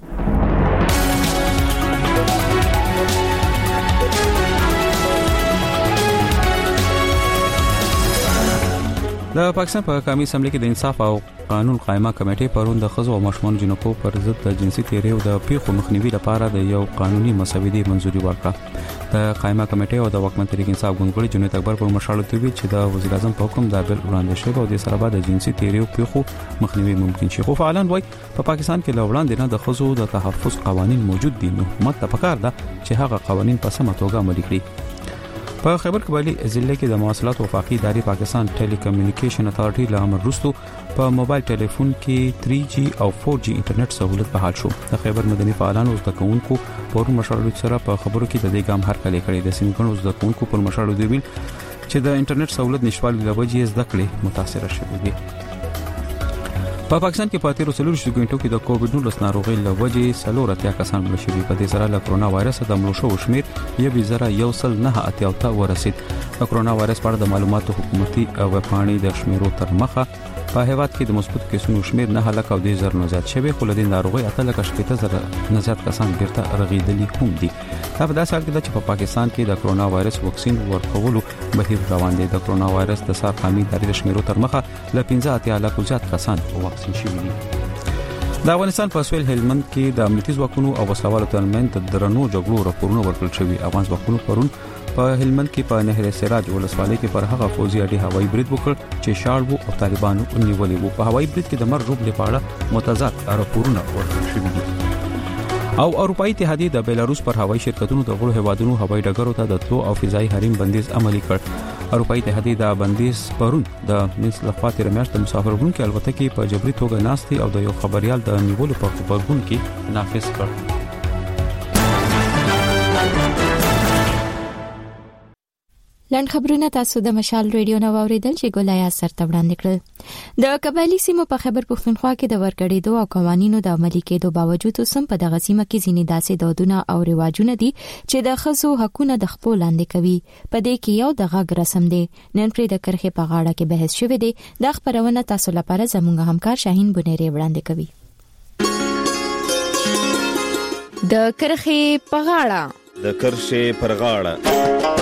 د پاکستان په قومي اسمبلی کې د انصاف او قانون قائمه کمیټې پرون د خزو او ماشومان جنکو پر ضد د جنسي تیریو د پیښو مخنیوي لپاره د یو قانوني مسودې منځوري ورکړه. د قائمه کمیټې او د حکومت تحریک انصاف ګوندګړي جنید اکبر پر مشالته وی چې د وزیر اعظم په حکم د بل وړاندې شوی او د سره بعد د جنسي تیریو پیښو مخنیوي ممکن شي. خو فعالان وایي په پاکستان کې لوړاندې نه د خزو د تحفظ قوانين موجود دي، نو حکومت ته پکار ده چې هغه قوانين په سمه توګه عملي کړي. په خیبر قبایلی ضلع کې د مواصلات وفاقي ادارې پاکستان ټیلی کمیونیکیشن اتھارټي له امر وروسته په موبایل ټلیفون کې 3G او 4G انټرنیټ سہولت بحال شو. د خیبر مدني فعالانو د کوونکو پور مشورو سره په خبرو کې د دې ګام هرکلی کړی. د سیمګنو د کوونکو پر مشورو دی ویل چې د انټرنیټ سہولت نشوالي لوجې زده کړې متاثر شوي دي. په پاکستان کې په 13 غنټو کې د کووډ-19 ناروغي لوجې 4 کسان مړ شوي. په دې سره له کرونا وایرس د مړو شوو شمیر 1,109 ته ورسید. د کرونا وایرس په اړه د معلوماتو حکومتي او وپاڼې د شمیرو تر مخه په هیواد کې د مثبت کیسونو شمیر 9,000 نه زیات شوی، خو لدین ناروغي 8,000 نه زیات کسان بیرته رغیدلي هم دي. دا په داسې حال کې چې په پاکستان کې د کرونا وایرس واکسین ورکولو بهیر روان دی. د کرونا وایرس د سارقامي ادارې د شمیرو تر مخه له 15,000 زیات کسان واکسین شوي دي. د افغانستان په سویل هلمند کې د امنیتي ځواکونو او وسلوالو ترمنځ د درنو جګړو راپورونه ورکړل شوي. افغان ځواکونو پرون په هلمند کې په نهر سراج ولسوالۍ کې پر هغه فوزي اډې هوایي برید وکړ چې شاړو او طالبانو ونیولې وو. په هوایي برید کې د مرګ لپاره متضاد راپورونه ورکړل شوي دي. او اروپאי اتحادیه د بیلاروس پر هوایي شرکتونو د غړو هوادونو هوایي ډګرو ته د تلو او فضایي حریم بندیز عملي کړ. اروپאי اتحادیه د بندیز پرون د منځ لخوا تیر میاشت د مسافرونکو الوتکې کې په جبري توګه ناستي او د یو خبريال د نیولو په خبرګون کې نافذ کړ. لنډ خبرونه تاسو د مشال ریډیو نو اوریدل چې ګولای سره وړاندې کړل. د قبایلی سیمو په خیبر پښتونخوا کې د ورګړېدو او قوانینو د عملي کېدو باوجود سم په دغه سیمه کې ځینې داسې دودونه او رواجونه دي چې د خزو حقونه د خپل لاندې کوي. په دې کې یو د غږ رسم دی. نن پر د کرخې په غاړه کې بحث شوی دی. د خبرونه تاسو لپاره زموږ همکار شاهین بنيري وړاندې کوي. د کرخې په غاړه د کرخې پر غاړه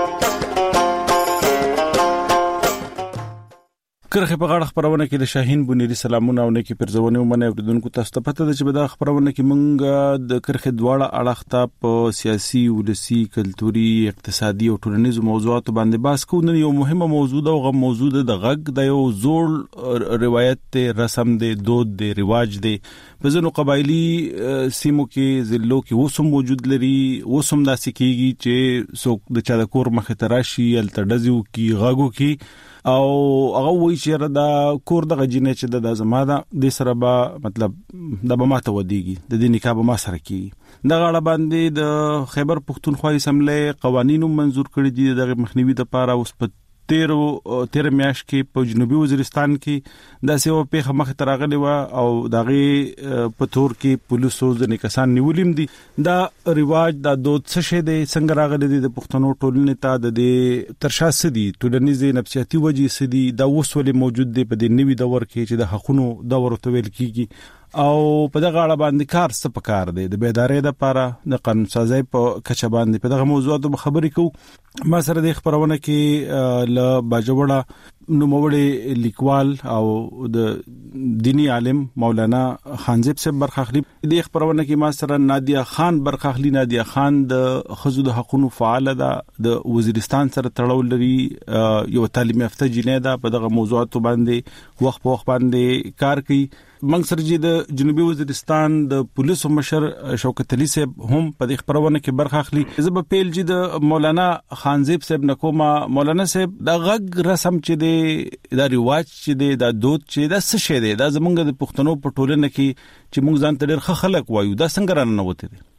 کرخه په غاړه خبرونه کې د شاهین بنيري سلامونه او نیکی پرځونه ومنه اوریدونکو تاسو ته پته ده چې په دا خبرونه کې مونږ د کرخه دواړه اړخته په سیاسي، ولسی، کلتوري، اقتصادي او ټولنیزو موضوعاتو باندې بحث کوو. نن یو مهمه موضوع ده او موضوع د غږ د یو زوړ روایت، رسم دی، دود دی، رواج دی. په ځینو قبایلی سیمو کې ضلعو کې وسم موجود لري. وسم داسې کیږي چې څوک د چا د کور مخې ته راشي التډزو کې غاګو کې او هغه وایي چې دا کور د غجینې چې د زما د سره به مطلب د به ماته ودیږي، د دې نکاح به ما سره کیږي. د غاړه باندې د خیبر پښتونخوا اسمبلی قوانینو منزور کړی دي د مخنیوي لپاره. اوس په 13 میاشت کې په جنوبي وزیرستان کې د سیو په مخ تراغلی و او دغه په تور کې پولیسو ځنې کسان نیولیم دي. دا رواج د دود څه شه دي، څنګه راغلي دي د پښتنو ټولنې ته د دې ترشا سدي ټولنیزه نفسیاتي وجې سدي دا وسولې موجود دي په دې نوي دور کې چې د حقونو دور ته ویل کیږي. او په دغه اړه باندې کار څه پکار دی د بیدارۍ لپاره د قانون سازي په کچه باندې په دغه موضوعاتو خبرې کوو. ما سره د خبرونه کې ل باجوړه نوموړي لیکوال او د دینی عالم مولانا خانزیب صاحب برخاخلی. د خبرونه کې ما سره نادیه خان برخاخلی. نادیه خان د خزو د حقوقو فعال ده، د وزیرستان سره تړاو لري، یو تعلیم یافته جنې ده، په دغه موضوعاتو باندې وخت په وخت باندې کار کوي. منګ سرجی د جنوبي وزیرستان د پولیسو مشر شوکت علي صاحب هم په دې خبرونه کې برخه اخلي. زب پیل جی د مولانا خانزیب صاحب نکوما. مولانا صاحب د غږ رسم چې دی، د رواج چې دی، د دود چې د څه شه دی، د زمونږ د پښتنو په ټولنه کې چې موږ ځان ته ډېر خلک وایو، دا څنګه رانه وته دي؟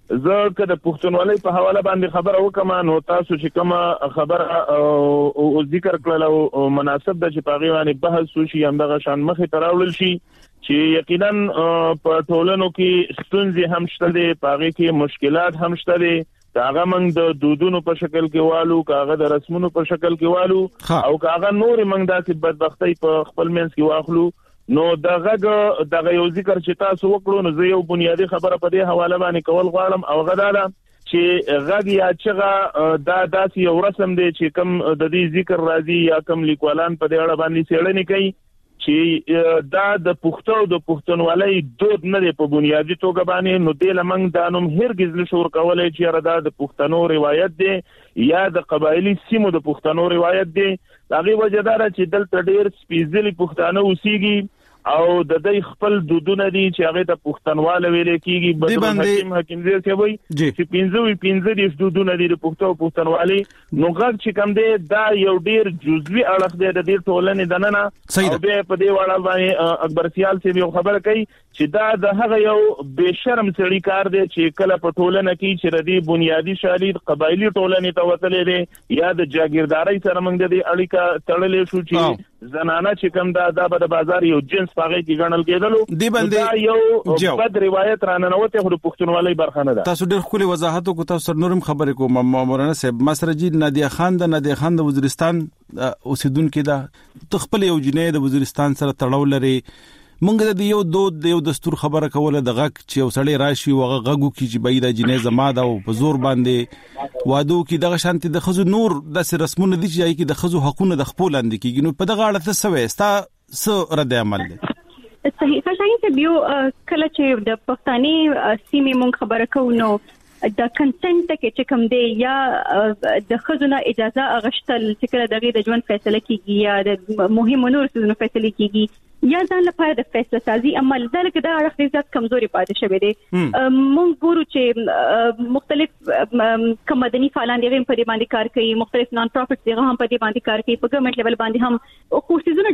زه که د پښتونولۍ په حواله باندې خبره وکم نو تاسو چې کومه خبره او ذکر کړل او مناسب د چې پاغي باندې بحث وشي همدغه شان مخې تراول شي چې یقینا په ټولنو کې ستونزې هم شته دي پاغي کې مشکلات هم شته دي کاغه موږ د دودونو په شکل کې والو کاغه د رسمونو په شکل کې والو او کاغه نور موږ د بدبختی په خپل منځ کې واخلو نو دغه یو ذکر چې تاسو وکړو نو زه یو بنیادی خبره په دې حواله باندې کول غواړم او غدا چې غږ یا چغه دا داسې یو رسم دی چې کم د دې ذکر راځي یا کم لیکوالان په دې اړه باندې څېړنې کوي چې دا د پښتو د پښتونولۍ دود نه دی په بنیادی توګه باندې نو د لمنګ دانوم هرگز نشور کولای چې را د پښتنو روایت دی یا د قبایلی سیمو د پښتنو روایت دی هغه وجدار چې دلته ډیر سپیشلی پښتانه اوسېږي او د دې خپل دودونه دي چې هغه د پښتنواله ویل کېږي بدر حکیم زیر سی وای چې 15 دودونه دي د پښتنوالي نو غږ چې کوم دی دا یو ډیر جزوی اړخ دی د دې ټولنې دننه او به په دې وړاندې باندې اکبر سیال سی یو خبره کوي چې دا د هغه یو بشرم سړی کار دی چې کله په ټولنه کې چې ردی بنیادی شالید قبایلی ټولنې ته وتلې دي یا د جاګیرداري سره موږ د اړیکه تړلې شو چې زنانه چې کوم دا به د بازار یو جنس پاغې کې ګڼل کېدلو دا یو بد روایت راننوته خو پښتونولۍ برخه نه ده تاسو ډېر خولي وضاحت کو تاسو نورم خبرې کوم مولانا صاحب مسرجی نادیه خان د وزیرستان اوسیدونکو ده تخپل یو جنې د وزیرستان سره تړاو لري مونږ د یو دود د یو دستور خبره کوله د غږ چې یو سړی راشي او غږو کې چې بيد جنې زما دا په زور باندې وادو کې دغه شانتي د خزو نور د رسمونو دي چې کې د خزو حقوقونه د خپل اند کې نو په دغه اړه څه سوي ستا څه رد عمل دی صحیح ښه چې بیو کله چې د پښتني سیمې مونږ خبره کوو نو د کنسنت کې چې کوم دی یا د خزونه اجازه اغشتل چې کله دغه د ژوند فیصله کیږي یا د مهمو نور څه فیصله کیږي یا ځان لپاره د فیصله سازي عمل دلته د اړخ زیات کمزوري پاتې شوی دی مونږ ګورو چې مختلف کمدني فعالان دي په دې باندې کار کوي مختلف نان پروفټ دي هم په دې باندې کار کوي په ګورنمنت لیول باندې هم کوششونه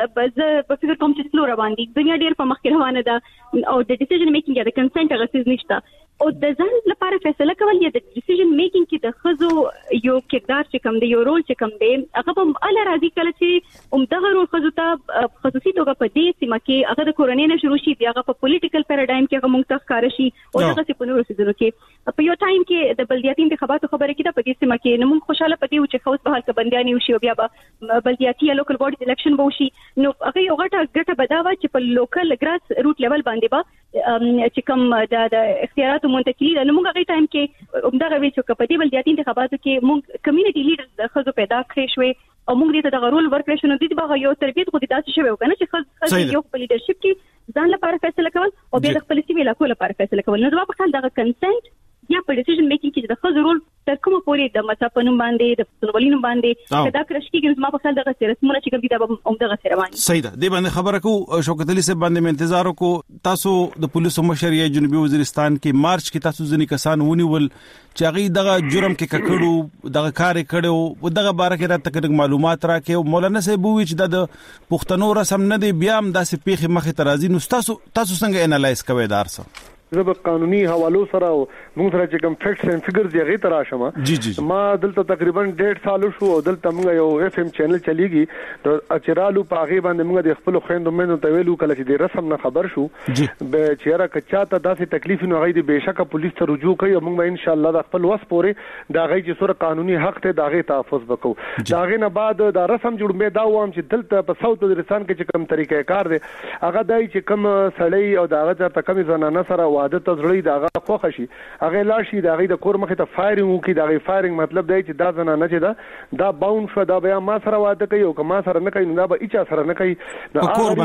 ډېر په فکر کوم چې سلو روان دي دنیا ډېر په مخ کې روانه ده او د ډیسیژن میکینګ یا د کنسنت غوښتل نشته او د ځان لپاره فیصله کول یا د ډیسیژن میکینګ کې د خزو یو کردار چې کوم دی یو رول چې کوم دی هغه په اله راځي کله چې دغه رول خزو ته خصوصي توګه په دې سیمه کې هغه د کورنۍ نه شروع شي هغه په پولیټیکل پیراډایم کې هغه موږ ته ښکار شي او هغه څه په نورو سيزونو کې په یو ټایم کې د بلدیاتي انتخاباتو خبره کیده په دې سیمه کې نو موږ خوشاله پدې چې خوست به حل کبندياني وشي او بیا به بلدیاتي یا لوکل باډي الیکشن به وشي نو هغه یو غټه بداوه چې په لوکل ګراس روټ لیول باندې به چې کوم د اختیاراتو منتقلی نو موږ هغه ټایم کې عمدغه وی چې په دې بلدیاتي انتخاباتو کې موږ کمیونټي لیډرز د خزو پیدا کړی شوی او موږ دې ته د رول ورکړل شو نو دې به یو تربیت خو دې تاسو شوی وکنه چې خزو یو په لیډرشپ کې ځان لپاره فیصله کول او بیا د خپل سیمې علاقو لپاره فیصله کول نو په خپل دغه کنسنت یا په ډیسیژن میکینګ کې د خزو رول تر کومه پورې د مصافونو باندې د پښتونولینو باندې دا کرش کېږي ما په خپل دغه رسمونه چې کوم دي د عمدغه سره باندې صحیح ده دې باندې خبره کو شوکت علي صاحب باندې انتظار کو تاسو د پولیسو مشر یې جنوبي وزیرستان کې مارچ کې تاسو ځنی کسان ونیول چې هغه دغه جرم کې ککړو دغه کار کړو دغه باره کې راته کوم معلومات راکې مولانا صاحب وی چې د پښتنو رسم نه دی بیا هم داسې پیخي مخې ترازی نو تاسو څنګه انالایز کوئ دارسه زب قانوني حوالو سره موږ سره چې کوم فیکټس اند فګرز یې غي تراشمه ما دلته تقریبا 1.5 سال شو او دلته موږ یو اف ام چینل چلیږي نو اچرالو پاغي باندې موږ د خپل خويندو مینو ته ویلو کله چې د رسم نه خبر شو به چیرې کچا ته داسې تکلیف نه غي د بهشکه پولیس ته رجوع کوي او موږ ان شاء الله د خپل وس پورې دا غي چې سره قانوني حق ته داغه تحفظ وکړو داغه نه بعد دا رسم جوړ مې دا وام چې دلته په ساوث وزیرستان کې چې کوم طریقې کار دي هغه دای چې کوم سړی او داغه ته کوم زنانه سره واده تزړی داغه خوښ شي هغه لاشي داغه د کور مخه ته فایرینګ وکي داغه فایرینګ مطلب دی چې دا زنانه چې دا باوند شو دا بیا ما سره واده کوي او ما سره نه کوي نو دا به اچا سره نه کوي نو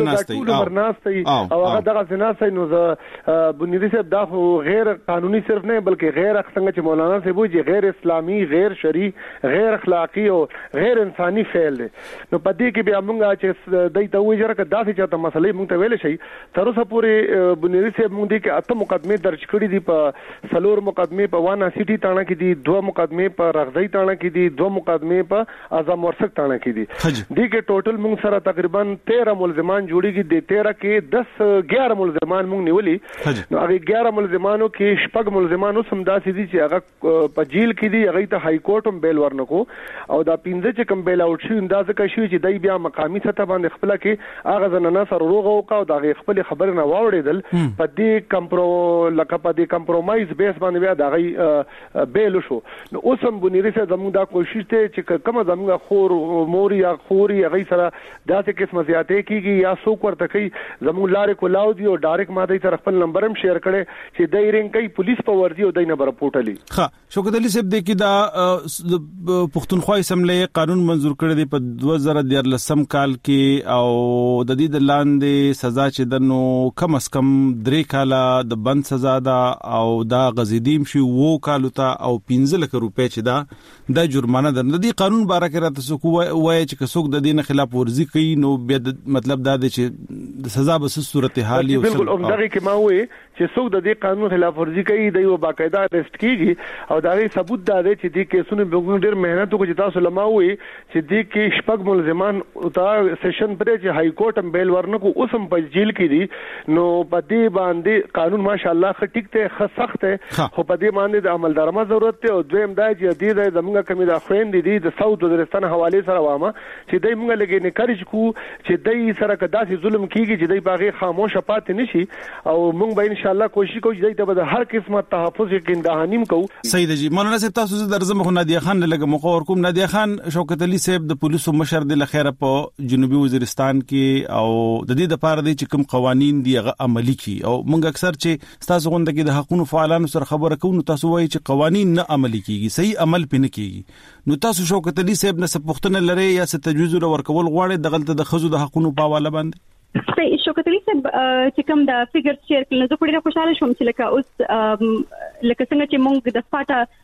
هغه او هغه دغه زناسه نو بنیادی صاحب دا غیر قانوني صرف نه بلکې غیر څنګه چې مولانا صاحب وایي غیر اسلامي غیر شرعي غیر اخلاقی او غیر انساني فعل دی نو پدې کې بیا موږ چې دای ته وایي چې داسې چاته مسلې موږ ته ویل شي تر اوسه پورې بنیادی صاحب موږ دې کې اته مقدمه درج کړي دي په سلور مقدمه په وانا سيټي تاڼه کې دي 2 مقدمه په رغزي تاڼه کې دي 2 مقدمه په اعظم ورسک تاڼه کې دي دي کې ټوټل موږ سره تقریبا 13 ملزمان جوړيږي د 13 کې 11 ملزمان موږ نیولې نو هغه 11 ملزمانو کې شپږ ملزمانو سم داسې دي چې هغه په جیل کې دي هغه ته هاي کورټ هم بیل ورنکو او دا 15 چې کوم بیل اوټ شي اندازه کوي چې دای بیا مقامی سطح باندې خپل کې هغه زنانه سره روغ او کا دا خپل خبر نه واوړېدل په دې کمپرومایز بیس باندې بیا دا بیل شو نو اوس هم بنیری سره زموږ دا کوشش ته چې کومه زموږ خور مور یا خوري هغه سره داسې قسمه زیاتې کیږي یا څوک ورته کوي زموږ لارې کولاو دي او ډایرکټ ما دې سره خپل نمبر هم شیر کړي چې دای رنګ کوي پولیس په ورځي او دای نه بر پورټلی ښه شوکت علي صاحب د کې دا پښتونخوا اسمبلی قانون منزور کړی دی په 2013 کال کې او د دې د لاندې سزا چې دنو کم از کم 3 کاله د بند سزا ده او دا غزیدیم شي 2 کال ته او 15 لک روپے چې دا د جرمانه ده د دې قانون باره کې راته څوک وایي چې څوک د دې نه خلاف ورزي کوي نو مطلب دا دی چې د سزا به څه صورتحال یو بالکل همدغه کې ما وایي چې څوک د دې قانون خلاف ورزي کوي د یو باقاعده اریسټ کیږي او دا غي ثبوت دا دی چې دې کیسونو به ډېر مهنت وکړي تاسو لمه وایي چې دې کې شپږ ملزمان او تا سیشن پرې چې هاي کورټ هم بیل ورنکو اوسم په جیل کې دي نو په دې باندې قانون ماشاءالله خټیک ته سخت ته خو په دې باندې د عملدارمه ضرورت ته او دویم دا چې دې زموږ کمی دا خويند دي د سعود وزیرستان حواله سره وامه چې دای موږ لګي نه کارج کو چې دای سره کداسي ظلم کیږي چې دای باغې خاموش پاتې نشي او موږ به ان شاء الله کوشش کوو چې دای ته به هر قسمه تحفظ یقیندانیم کوو سید جی مولانا صاحب تاسو زه درځم خو نادیه خان لګه مقور کوم نادیه خان شوکت علي صاحب د پولیسو مشر د لخيره په جنوبي وزیرستان کې او د دې د پاره د چې کوم قوانين دی هغه عملی کی او موږ اکثر چې تاسو غونډه کې د حقوقو فعالانو سره خبره کوو نو تاسو وایي چې قوانين نه عملی کیږي صحیح عمل پنه کیږي نو تاسو شوکت علي صاحب نه سپختنه لري یا ست تجویز ورکول غواړي دغلت د خزو د حقوقو په حواله باندې صحیح شوکت علي صاحب چې کوم د فیګر شیر کړل زه ډیره خوشاله شوم چې لکه اوس لکه څنګه چې موږ د سپاټا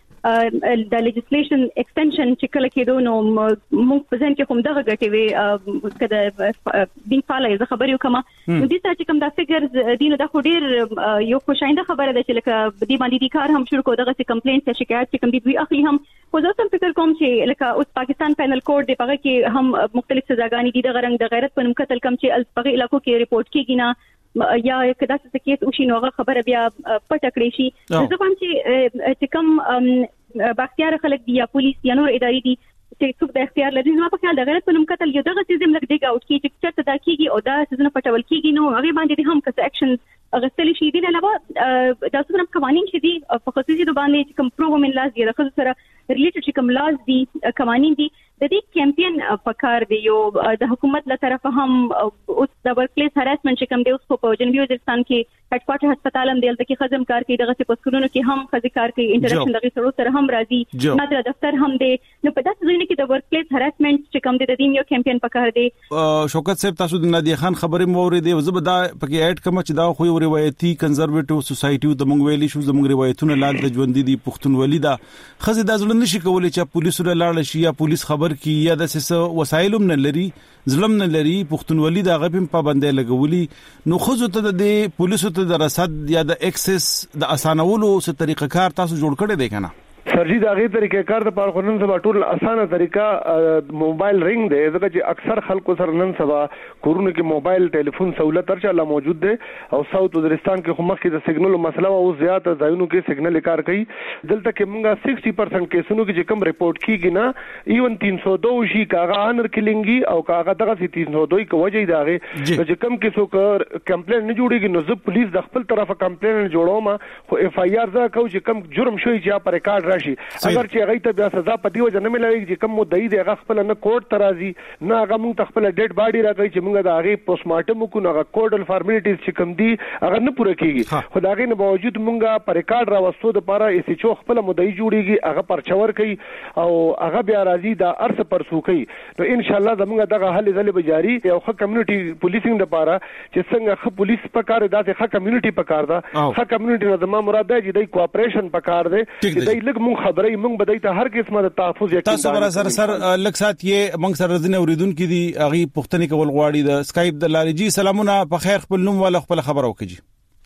د لیجسلیشن ایکستنشن چې کله کېدو نو موږ په ځین کې کوم دغه غټي وي کده بین فعال زه خبر یو کما نو دې چې کوم د فیګرز دینه د خډیر یو خوشاینده خبره ده چې لکه دې باندې د کار هم شروع کو دغه کمپلینټ ته شکایت چې کوم دی اخلي هم خو زه هم فکر کوم چې لکه اوس پاکستان پینل کوډ دی په کې هم مختلف سزاګانی دي د غرنګ د غیرت په نوم قتل کم چې په علاقو کې ریپورت کیږي نه یا کدا څه کیس او شي نو خبره بیا پټ کړی شي زه کوم چې کوم باختیار خلک دی یا پولیس یا نور اداري دي چې څوک د اختیار لري نو په خیال د غیرت په نوم قتل یو دغه سیستم لګ دیګ اوټ کی چې چرته دا کیږي او دا سیستم پټول کیږي نو هغه باندې هم کس اکشن اغستل شي دي نه علاوه د څومره قوانين چې دي په خصوصي د باندې کوم پروګرام لاس دی راځي سره ریلیټډ چې کوم لاس دي قوانين دي د دې کمپاین په کار دی یو د حکومت له طرفه هم اوس د ورک پلیس هراسمنت چې کوم دی اوس په جنوبي وزیرستان کې هډ کوارټر هسپتال هم دی دلته کې خدمت کار کوي دغه څه پسکولونو کې هم خدي کار کوي انټریکشن دغه سره هم راځي ماده دفتر هم دی نو په داسې ځای کې د ورک پلیس هراسمنت چې کوم دی د دې یو کمپاین په کار دی شوکت صاحب تاسو د نادیه خان خبرې موري دی زبدا پکې اډ کوم چې دا خو یو روایتي کنزرویټیو سوسایټي د مونږ ویلي شو زموږ روایتونه لال د ژوند دي پښتونولي دا خزه د ځل نشي کولای چې پولیسو لاړ شي یا پولیس خبر کی یا د وسایلوم نه لري ظلم نه لري پښتونولي دا غپم پابندۍ لګولي نو خو ته د پولیسو ته د رصد یا د اکسس د اسانولو څه طریقه کار تاسو جوړ کړی دی کنه سرجی دا غي طریقې کار د پاره خنن سبا ټول اسانه طریقه موبایل رنګ دی ځکه چې اکثر خلکو سره نن سبا کورونه کې موبایل ټلیفون سہولت ترچا لا موجود دی او ساوث وزیرستان کې خمخ کې د سیګنل مسله او زیات ځایونو کې سیګنل کار کوي دلته کې موږ 60% کیسونو کې چې کوم ریپورت کیږي نه ایون 302 شي کاغه انر کلینګي او کاغه دغه 302 کو وجه داغه چې کوم کیسو کمپلین نه جوړیږي نو زه پولیس د خپل طرفه کمپلین جوړوم خو اف آی آر زه کو چې کوم جرم شوی چې پر ریکارډ راشي اگر چې هغه ته بیا سزا پدی وجه نه ملوي چې کوم مدعي دی هغه خپل نه کوټ ترازی نه هغه موږ تخپل ډیډ باډي راکړي چې موږ د هغه پوسټ مارټم کو نه کوډل فارمالیټیز چې کوم دي هغه نه پوره کیږي خدای نه باوجود موږ پر ریکارډ راوستو د پاره اس ایچ او خپل مدعي جوړیږي هغه پرچور کوي او هغه بیا راځي د ارث پرسو کوي نو ان شاء الله زموږ دغه حل ځلې بجاری یو ښه کمیونټي پولیسینګ د پاره چې څنګه ښه پولیس پکار داسې ښه کمیونټي پکار دا ښه کمیونټي نه زموږ مراد دی چې د کوآپریشن پکار دی چې د لګ مونږ خبرې مونږ بدای ته هر قسمه د تحفظ یقین تاسو سره لک سات یې مونږ سره ورځنه اوریدونکو دي اغي پښتني کول غواړي د اسکایپ د لاري جی سلامونه په خیر خپل نوم ولا خپل خبر وکړي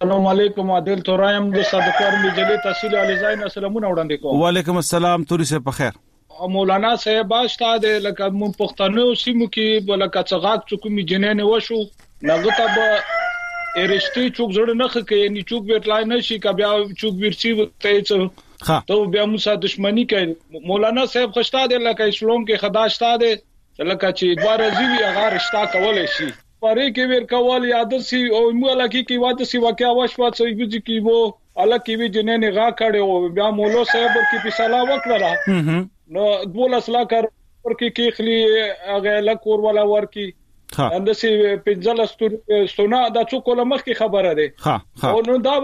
السلام علیکم عادل تورایم د صدقور مجلې تحصیل علی زین سلامونه وړاندې کوم. وعلیکم السلام توري سه په خیر. مولانا صاحب استاد لکه مون پښتنو سیمو کې بلکه څغاک چکو می جنین وشو نغته به ارشتي چوک زړه نه خکې ني چوک ورتلای نشي کبه چوک ورچی ته څه ته بیا موسی دښمنی کوي. مولانا صاحب خشتا دی لکه اسلام کې خدا شتا دی لکه چې دوه رضی هغه رشتہ کولای شي پاره کې ور کول یاد سي او مولا کې واده سي واقعا وشو څه یوځي کې وو الله کې وی جنین غا کړي او بیا مولا صاحب کې په سلا وکړه نو دوله سلا کار ورکه خلی هغه لکور ولا ورکی اندسي پنځل ستونه دا څوک لمخ کی خبره ده او نو دا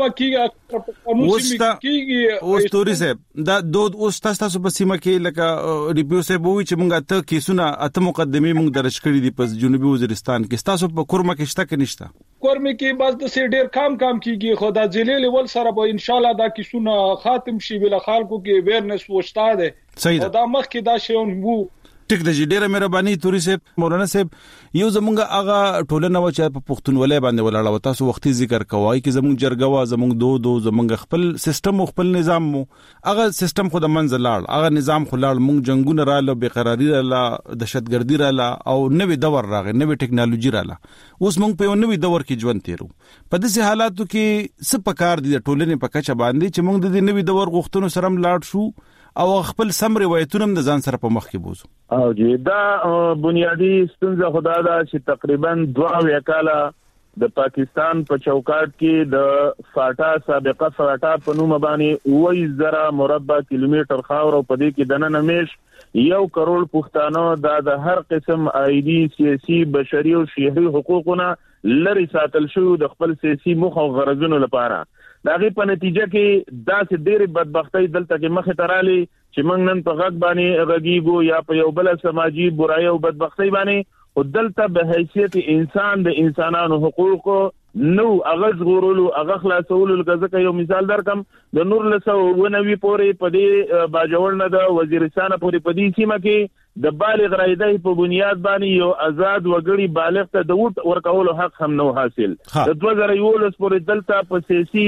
وکیږي او ستوري سه دا دود او تاسو په سیمه کې لکه ریویو سه بووي چې مونږه ته کیسونه اته مقدمه مونږ درج کړی دي په جنوبي وزیرستان کې تاسو په کورمه کې شته کې نشته کورمه کې بس د سي ډیر کام کیږي خدا ځلې لیول سره به ان شاء الله دا کیسونه ختم شي بل خلکو کې ویرنس وشتا ده دا مخ کې دا شون وو ټیک د ډیره مهرباني توري صاحب مولانا صاحب یو زمونږه هغه ټولنه و چې په پښتونولۍ باندې ولاړه و تاسو وختي ذکر کوی چې زمونږ جرګوا زمونږ دو زمونږ خپل سیستم او خپل نظام مو هغه سیستم خو د منځ لاړ هغه نظام خو لاړ مونږ جنگونه رااله بقراری رااله دهشتګردي رااله او نوې دور راغی نوې ټکنالوژي رااله اوس مونږ په نوې دور کې ژوند تیرو په داسې حالاتو کې څه پکار دي د ټولنې په کچه باندې چې مونږ د دې نوې دور غوښتنو سره لاړ شو او خپل سم روایتونه د ځان سره په مخ کې بوزو. او جی دا بنیادی ستونزه خدا دا چې تقریبا 2 کاله د پاکستان په چوکاټ کې د فاټا سابقه فاټا په نوم باندې 20,000 مربع کیلومتر خاور او په دې کې د نن میش 1 کروڑ پښتانه د هر قسم آئیدی سیاسي بشري او شهري حقوقونه لري ساتل شو د خپل سیاسي مخ او غرضونو لپاره. داغه په نتیجه کې داسې ډېر بدبختۍ دلته کې مخه ترالي چې موږ نن په غږ باندې غږیږو یا په یو بل سماجی برای او بدبختۍ باندې او دلته به حیثیت انسان د انسانانو حقوقو نو اغه غورولو اغه خلاصولو لکه یو مثال درکم د نور لسو ونوي پورې په دې باجوړ نه د وزیرستان پورې په دې سیمه کې د بالغ رایدای په بنیاد باندې یو آزاد وګړي بالغ ته د وټ ورکولو حق هم نو حاصل د 2011 پورې دلته په سیاسي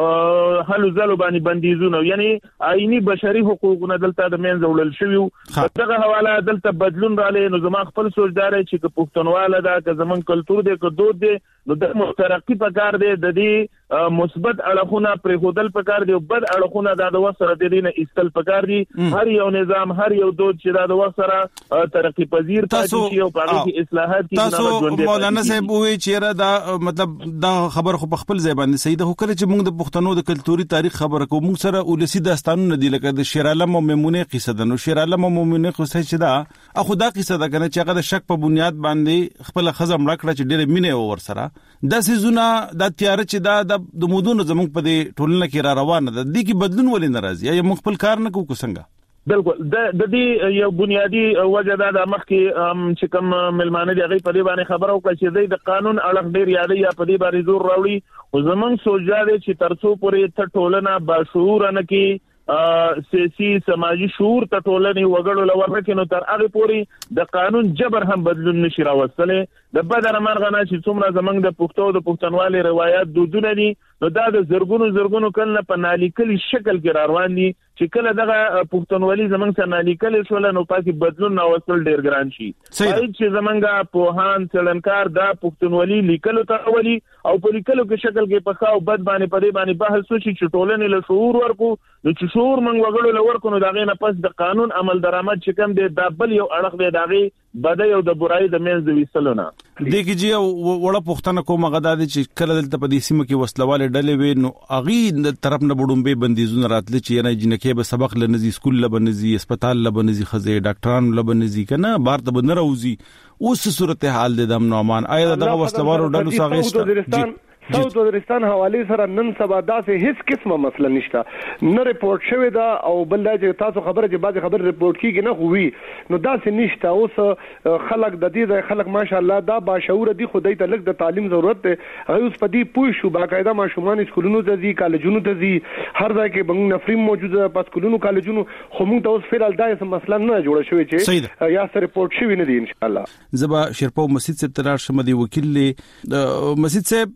حلو زلو باندې بندیزونه یعنی آئینی بشري حقوقونه دلته د منځ وړل شوی دغه حواله دلته بدلون رااله نو زما خپل سوچدار چې پښتونواله دا که زمون کلچر دی که دود دی نو د مترقی پکار دی د دې مثبت اړخونه پر خودل پکار دی او بد اړخونه د وخت سره د دې نه استل پکار دی هر یو نظام هر یو دود چې د وخت سره ترقی پذیر پاتې شي او په هغه کې اصلاحات کیږي. تاسو مولانا صاحب وی چې دا مطلب دا خبر خو په خپل ځای باندې صحیح ده خو کله چې موږ د پښتنو د کلتوري تاریخ خبره کوو موږ سره ولسی داستانونه دي لکه د شیر عالم او میمونه قصه ده نو شیر عالم او میمونه قصه چې دا اخو دا قصه ده کنه چې هغه د شک په بنیاد باندې خپل خزم راکړه چې ډېر مینه ور سره د سيزونه د تیار چې د مودونو زموږ په دې ټولنه کې را روانه ده د کی بدلون ولې ناراضي یا موږ خپل کار نه کوو څنګه بالکل د دې یو بنیادی وجه دا مخ کې چې کوم ملمانه دی غي په دې باندې خبرو کړي چې د قانون اړه ډیر یادې یا په دې باندې زور راوړي او زمونږ سوچا دي چې ترڅو پورې ته ټولنه باشعور نه کې سیاسي سماجی شعور ته ټولنې وګړو لور کې نو تر هغه پورې د قانون جبر هم بدلون نشي راوستلې د بدر مرغنه چې څومره زمنګ د پښتو د پښتونوالي روایت دودونه دي نو دا د زرګونو کله په نالیکلي شکل کې روان دي چې کله دغه پښتونوالي زمنګ سره نالیکلي شول نو پاتې بدلون راوستل ډیر ګران شي چې زمنګ په هان چلنکار دا پښتونوالي لیکلو ته ولي او په لیکلو کې شکل کې په خاو بد باندې په دې باندې بحث وشي چې ټولنې له شعور ورکو نو چې شعور من وګړو له ورکو نو دا غي نه پس د قانون عمل درآمد چې کوم دی دا بل یو اړه دی دا غي بدای او د برای د منځ ویسلونه دغه جی وړه پښتنه کومه غدا دي چې کله دلته په دې سیمه کې وسلواله ډلې وي نو اغي د طرف نه بډومبه بندیزونه راتل چې نه جنکه به سبق لنزي سکول لبنزي هسپتال لبنزي خزه ډاکټران لبنزي کنه بار ته بنروزي اوس صورتحال د امن او امان آیا دغه وسلوالو ډلو ساغېست ساوث وزیرستان حواله سره نن سبا داسې هیڅ قسمه مسله نشته نه ریپورت شوی دا او بل دا چې تاسو خبره چې بعض خبر ریپورت کیږي نه خووي نو داسې نشته اوس خلک د دې خلک ماشاءالله دا باشعور دي خدای ته لږ د تعلیم ضرورت دی هغه اوس په دې پوه شو باقاعده ماشومان اسکولونو ته ځي کالجونو ته ځي هر ځای کې بنګ نفریم موجوده په اسکولونو کالجونو خو موږ ته اوس فعال داسې مسله نه جوړه شوی چې یا سره ریپورت شوی نه دی ان شاء الله. زبا شرپو مسجد سے ترار شمدي وکیل مسجد صاحب تاسو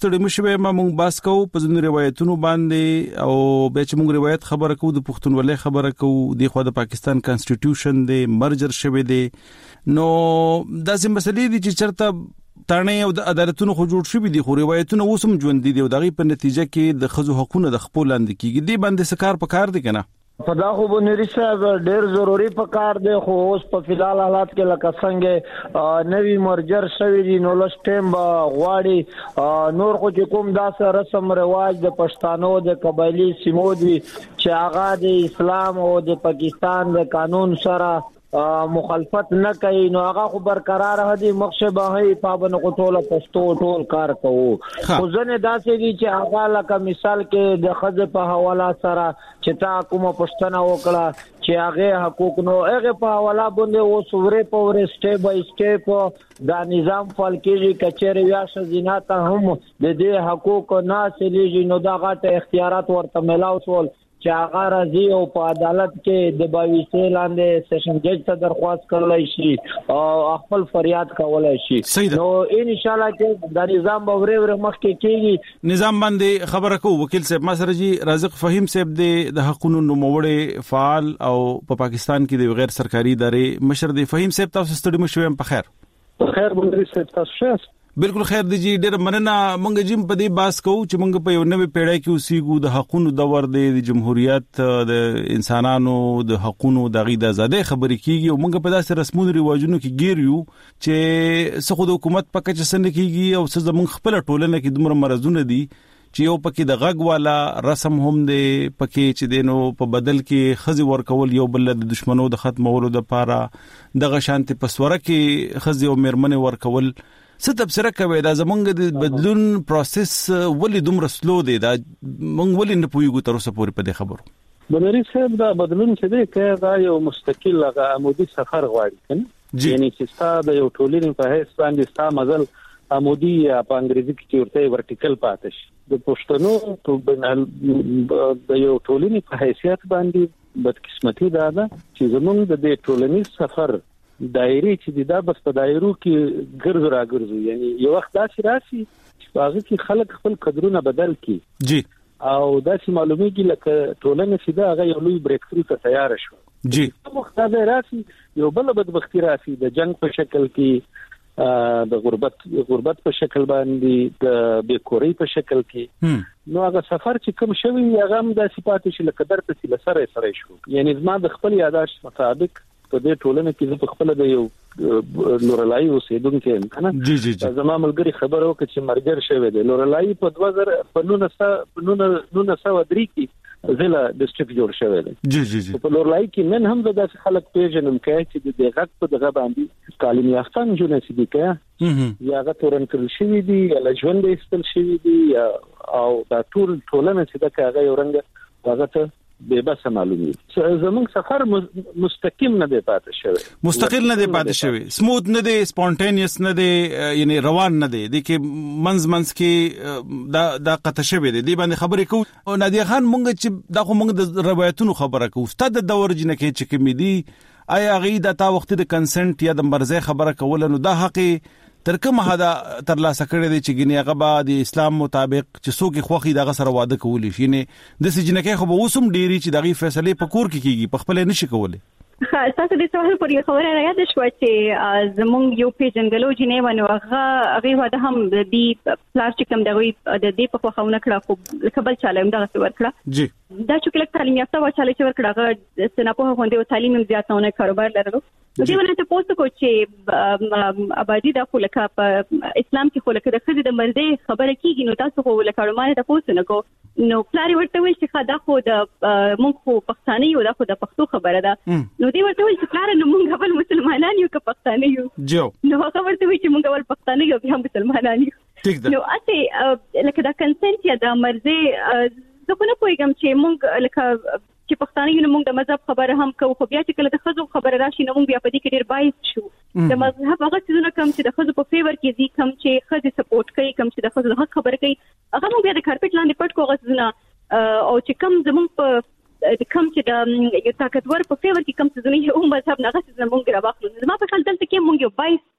ستړي مشوي ما مونږ باس کو په ځینو روایتونو باندې او به چې مونږ روایت خبره کوو د پښتونولۍ خبره کوو د خو د پاکستان کانسټیټیوشن د مرجر شوی دی نو داسې مسلې دي چې چرته تانه او د عدالتونو خو جوړ شوی دي خو روایتونه اوسم ژوند دي او دغه په نتیجه کې د خزو حقوقونه د خپل لاندې کیږي دی باندې سکار پکار دي کنه په دا خو بنوري صاحب ډېر ضروری پکار دی خو اوس په فلال حالات کې لکه څنګه نوی مرجر شوی دي نو لسټم غواړي نور خو کوم داسې رسم رواج د پښتانو د قبایلی سیمو دي چې هغه د اسلام او د پاکستان د قانون سره مخالفت نه کوي نو هغه خو برقرار هدي مخشبه هي پابند قټوله پښتو ټول کار کوو خو ځنه داسې دي چې هغه لکه مثال کې د خځه په حواله سره چې تا کومه پښتنه وکړه چې هغه حقوق نو هغه په حواله باندې او سورې په ور سټپ بای سټپ دا نظام فعال کیږي کچېره یا شزینات هم د دې حقوق نه سلیږي نو دا غټه اختیارات ورته ملاو شول چې هغه راځي او په عدالت کې د 22 لاندې سیشن جج ته درخواست کولای شي او خپل فریاد کولای شي نو ان شاء الله چې د نظام باور مخکې کېږي نظام باندې خبره کو وکیل صاحب مسره جی رازق فهیم صاحب د حقوقو نوموړي فعال او په پاکستان کې د غیر سرکاري ادارې مشر دی فهیم صاحب تاسو ستړي مشوم په خیر بندري صاحب تاسو بالکل خیر دی جی ډېر مننه مونږ جیم په دې باس کوو چې مونږ په یو نوې پیړۍ کې اوسېږو د حقوقو دور د جمهوریت د انسانانو د حقوقو د غي د آزادۍ خبرې کیږي او مونږ په داسې رسمونو ریواجونو کې ګیر یو چې څه د حکومت په کچه سن کیږي او څه زمونږ خپل ټولنه کې دومره مرزونه دي چې یو پکې د غږ والا رسم هم دی پکې چې دینو په بدل کې خزي ورکول یو بل د دشمنو د ختمولو د پاره د غشانت پسوره کې خزي او مرمنه ورکول څه تفسیر کوي دا زمونږ د بدلون پروسس ولې دومره سلو دی دا مونږ ولې نه پوهیږو تر اوسه پورې په دې خبرو بنوري صاحب دا بدلون چې دی کې دا یو مستقل عمودي سفر غواړي کنه یعنی چې ستا د یو ټولنې په هیڅ باندې ستا مزل عمودي په انګریزي کې ورته ورټیکل پاتې شي د پښتنو د یو ټولنې په حیثیت باندې بدقسمتي دا ده چې زمونږ د دې ټولنې سفر دایره چې دا بس په دایرو کې ګرځو راګرځو یعنی یو وخت داسې راشي چې هغه کې خلک خپل قدرونه بدل کړي جی او داسې معلومیږي لکه ټولنه چې دا هغه یو لوی بریک تھرو ته تیار شو جی وخت دا راشي یو بل بدبختی راشي د جنگ په شکل کې د غربت په شکل باندې د بیکوري په شکل کې نو هغه سفر چې کوم شوی هغه هم د صفات چې لکه درته سره سره شو یعنی زما د خپل یاداش مطابق په دې ټولنه کې په خپل د یو لورلای اوسیدونکو کنه جی جی زما ملګری خبر وکړ چې مرګر شوی دی لورلای په 1903 کې ضلع ډیسټریکټ جوړ شوی دی جی جی جی په لورلای کې نن هم د خلک پیژنم کوي چې د دغه په دغه باندې تعلیم یافته نجونه چې دي کوي یا هغه تورن کړل شوی دی یا ژوند استل شوی دی او دا ټولنه چې د هغه یو رنګ هغه ته به بس معلومي زمونږ سفر مستقیم نه دی پاتې شوی مستقل نه دی پاتې شوی سموث نه دی سپونټینیوس نه دی یعنی روان نه دی د کې منځ کې دا قطع شوی دی باندې خبرې کوو او نادیه خان مونږ چې دا خو مونږ د روایتونو خبره کوو ستاسو د دور جنہ کې چې کوم دي آیا غي د تا وخت د کنسنت یا د مرزه خبره کول نو دا حق تر کومه حدا تر لاسه کړی دی چې ګنې هغه به د اسلام مطابق چې څوک خوخي دغه سره واده کولی شي نه د سجنکه خو به اوسم ډيري چې دغه فیصله په کور کې کیږي په خپل نشي کولی تاسو د سوال پر یو خبره راځي شو چې زمونږ یو پیژنګلو جنې ونه هغه واده هم د دې پلاستیکم دغه د دې په خوونه کړه خو خپل چالم دغه څور کړه جی دا چې کله تعلیم یافته و چاله چې ورکړه سناپو غونډه او تعلیم زیاتونه کاروبار لرلو دوی ولته پوسټ کو چې آبادی د خلک په اسلام کې خلک د خدای د مرزه خبره کیږي نو تاسو خو لکه مانه د پوسټ نه کو نو پلاری ورته ویل چې خدا خو د مونږ خو پښتانه یو د خو د پښتو خبره ده نو دی ورته ویل چې پلار نو مونږ خپل مسلمانان یو که پښتانه یو جو نو هغه ورته ویل چې مونږ ول پښتانه یو به هم مسلمانان یو نو اته لکه دا کنسنت یا د مرزه زه خو نه پوهیږم چې مونږ لکه چې پښتانه یو موږ د مذهب خبره هم کوو خو بیا چې کله د خزو خبره راشي نو موږ بیا په دې کې ډیر بایس شو د مذهب هغه څه نه کم چې د خزو په فیور کې دي کم چې خزي سپورټ کوي کم چې د خزو د حق خبره کوي هغه موږ بیا د کارپټ لاندې پټ کوو غوښنه او چې کم زموږ په کم چې د یو طاقتور په فیور کې کم څه زونه یو مذهب نه غوښنه موږ راوخلو زما په خیال دلته کې موږ یو بایس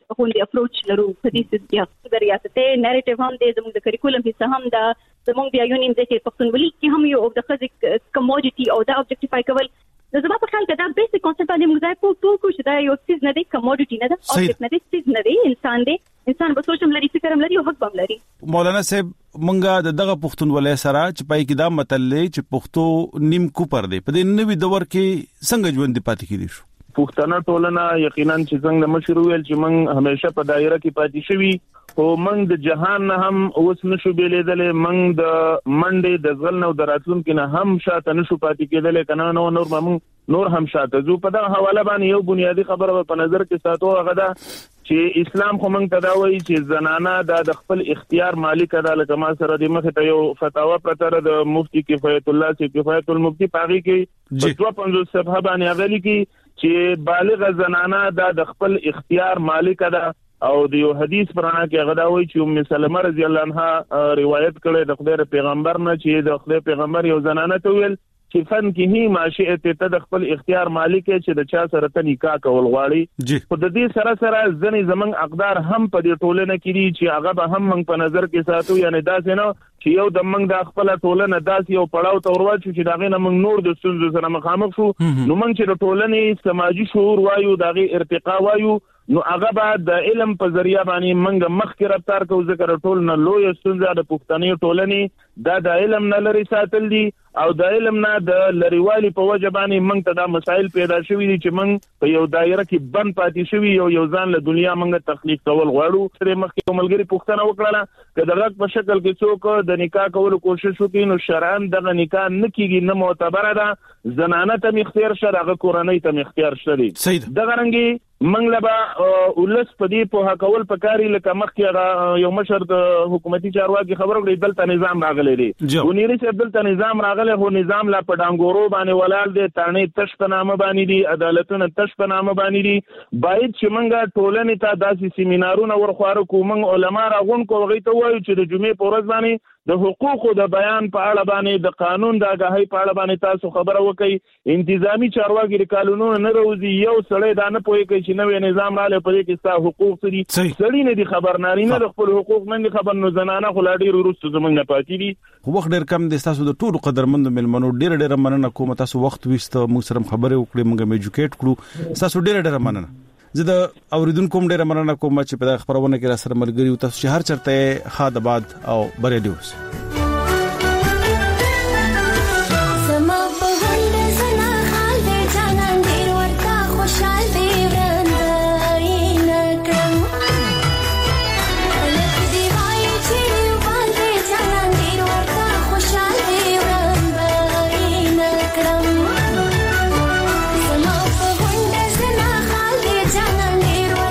غونډي اپروچ لرو په دې چې د ریاستي نریټیو هم د زموږ د کریکولم حصہ هم د زموږ بیا یو نیم ځکه پښتونولي کې هم یو د خزې کموډیټي او د اوبجیکټیفای کول زما په خیال کې دا بیسیک کانسپټ باندې موږ ځای په ټول کو چې دا یو څه نه دی کموډیټي نه ده اوبجیکټ نه دی څه نه دی انسان به سوچم لري فکر هم لري او حق هم لري. مولانا صاحب مونږه دغه پښتونولۍ سره چې پای کې دا متلې چې پښتو نیم کو پر دی په دې نوې دور کې څنګه ژوند پاتې کیدی شو. پښتنه ټولنه یقینا چې څنګه مشر ویل چې موږ همیشه په دایره کې پاتې شوی او موږ د جهان نه هم اوس نشو بیلیدلې موږ د منډې د ځل نو دراتلونکو نه هم شاته نشو پاتې کېدلې کنه نور نور هم شاته زو په دغه حواله باندې یو بنیادی خبره په نظر کې ساتو هغه دا چې اسلام خو موږ تداوي چې زنانه د خپل اختیار مالک ده لکه ما سره د مخ ته یو فتاوا پرتر د مفتی کفایت الله چې کفایت المفتی پاغي کې 52 صفحه باندې غلي کې چې بالغ زنانه د خپل اختیار مالک ده او د یو حدیث پرانا کې غدا وایي چې ام سلمہ رضی الله عنها روایت کړي د خدای پیغمبر نه چې د خدای پیغمبر یو زنانه ته ویل چې فن کې هی ماشئه ته د خپل اختیار مالک چې د چا سره ته نکاح کول غواړي خو د دې سره ځنې زمنګ اقدار هم په دې ټولنه کې دي چې هغه به هم موږ په نظر کې ساتو یعنی دا څنګه چې یو د موږ د خپل ټولنه داسې یو پړاو ته ورواچو چې داغه نه موږ نور د ستونزو سره مخامخ شو نو موږ چې د ټولنې سماجی شعور وایو داغه ارتقا وایو نو هغه بعد د علم په ذریعہ باندې موږ مخکې رفتار کوو ذکر ټول نه لوی ستونزه د پښتني ټولنې د علم نه لري ساتل دي او د علم نه د لریوالي په وجه باندې موږ ته دا مسائل پیدا شوي دي چې موږ په یو دایره کې بند پاتې شوي یو ځان له دنیا موږ تخلیق کول غواړو سره مخکې ملګری پښتنه وکړه که د رق په شکل کې څوک د نکاح کولو کوشش وکړي نو شرعاً دغه نکاح نه کیږي نه معتبره ده زنانه ته اختیار شته هغه کورنۍ ته اختیار شته دغه رنګي منګ لبا ولس په دې په حقول پکاري لکه مخکې یو مشر د حکومتي چارواکي خبرو کړي دلته نظام راغلی دی ونيري چې دلته نظام راغلی هو نظام لا په ډانګورو باندې ولال دي تانه تش په نامه باندې دي عدالتونه تش په نامه باندې دي باید چې منګه ټولنې ته داسې سیمینارونه ورخواره کوم علما راغون کوي ته وایي چې د جمعې په ورځ باندې د حقوقو د بیان په اړه باندې د قانون د آگاهی په اړه باندې تاسو خبره وکړئ انتظامی چارواکي قانونونه نه روزي یو سړی دا نه پوي کوي چې نوې نظام رااله په دې کې ستا حقوق دي سړی نه دي خبر نارینه د خپل حقوق نه خبر نو زنانه خو لا ډیر ورسته زمونږ نه پاتې دي وخت ډیر کم دي تاسو د ټولو قدرمند ملمنو ډیر مننه کوم تاسو وخت وست موږ سره خبرې وکړې موږ ایجوکیټ کړو تاسو ډیر مننه زه د اوریدونکو ډیر مننه کوم چې په خبرونه کې را سره ملګری او تاسو هر چرته خادباد او بریډي اوس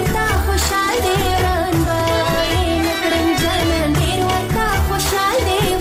Shall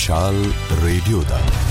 مشال ریډیو دا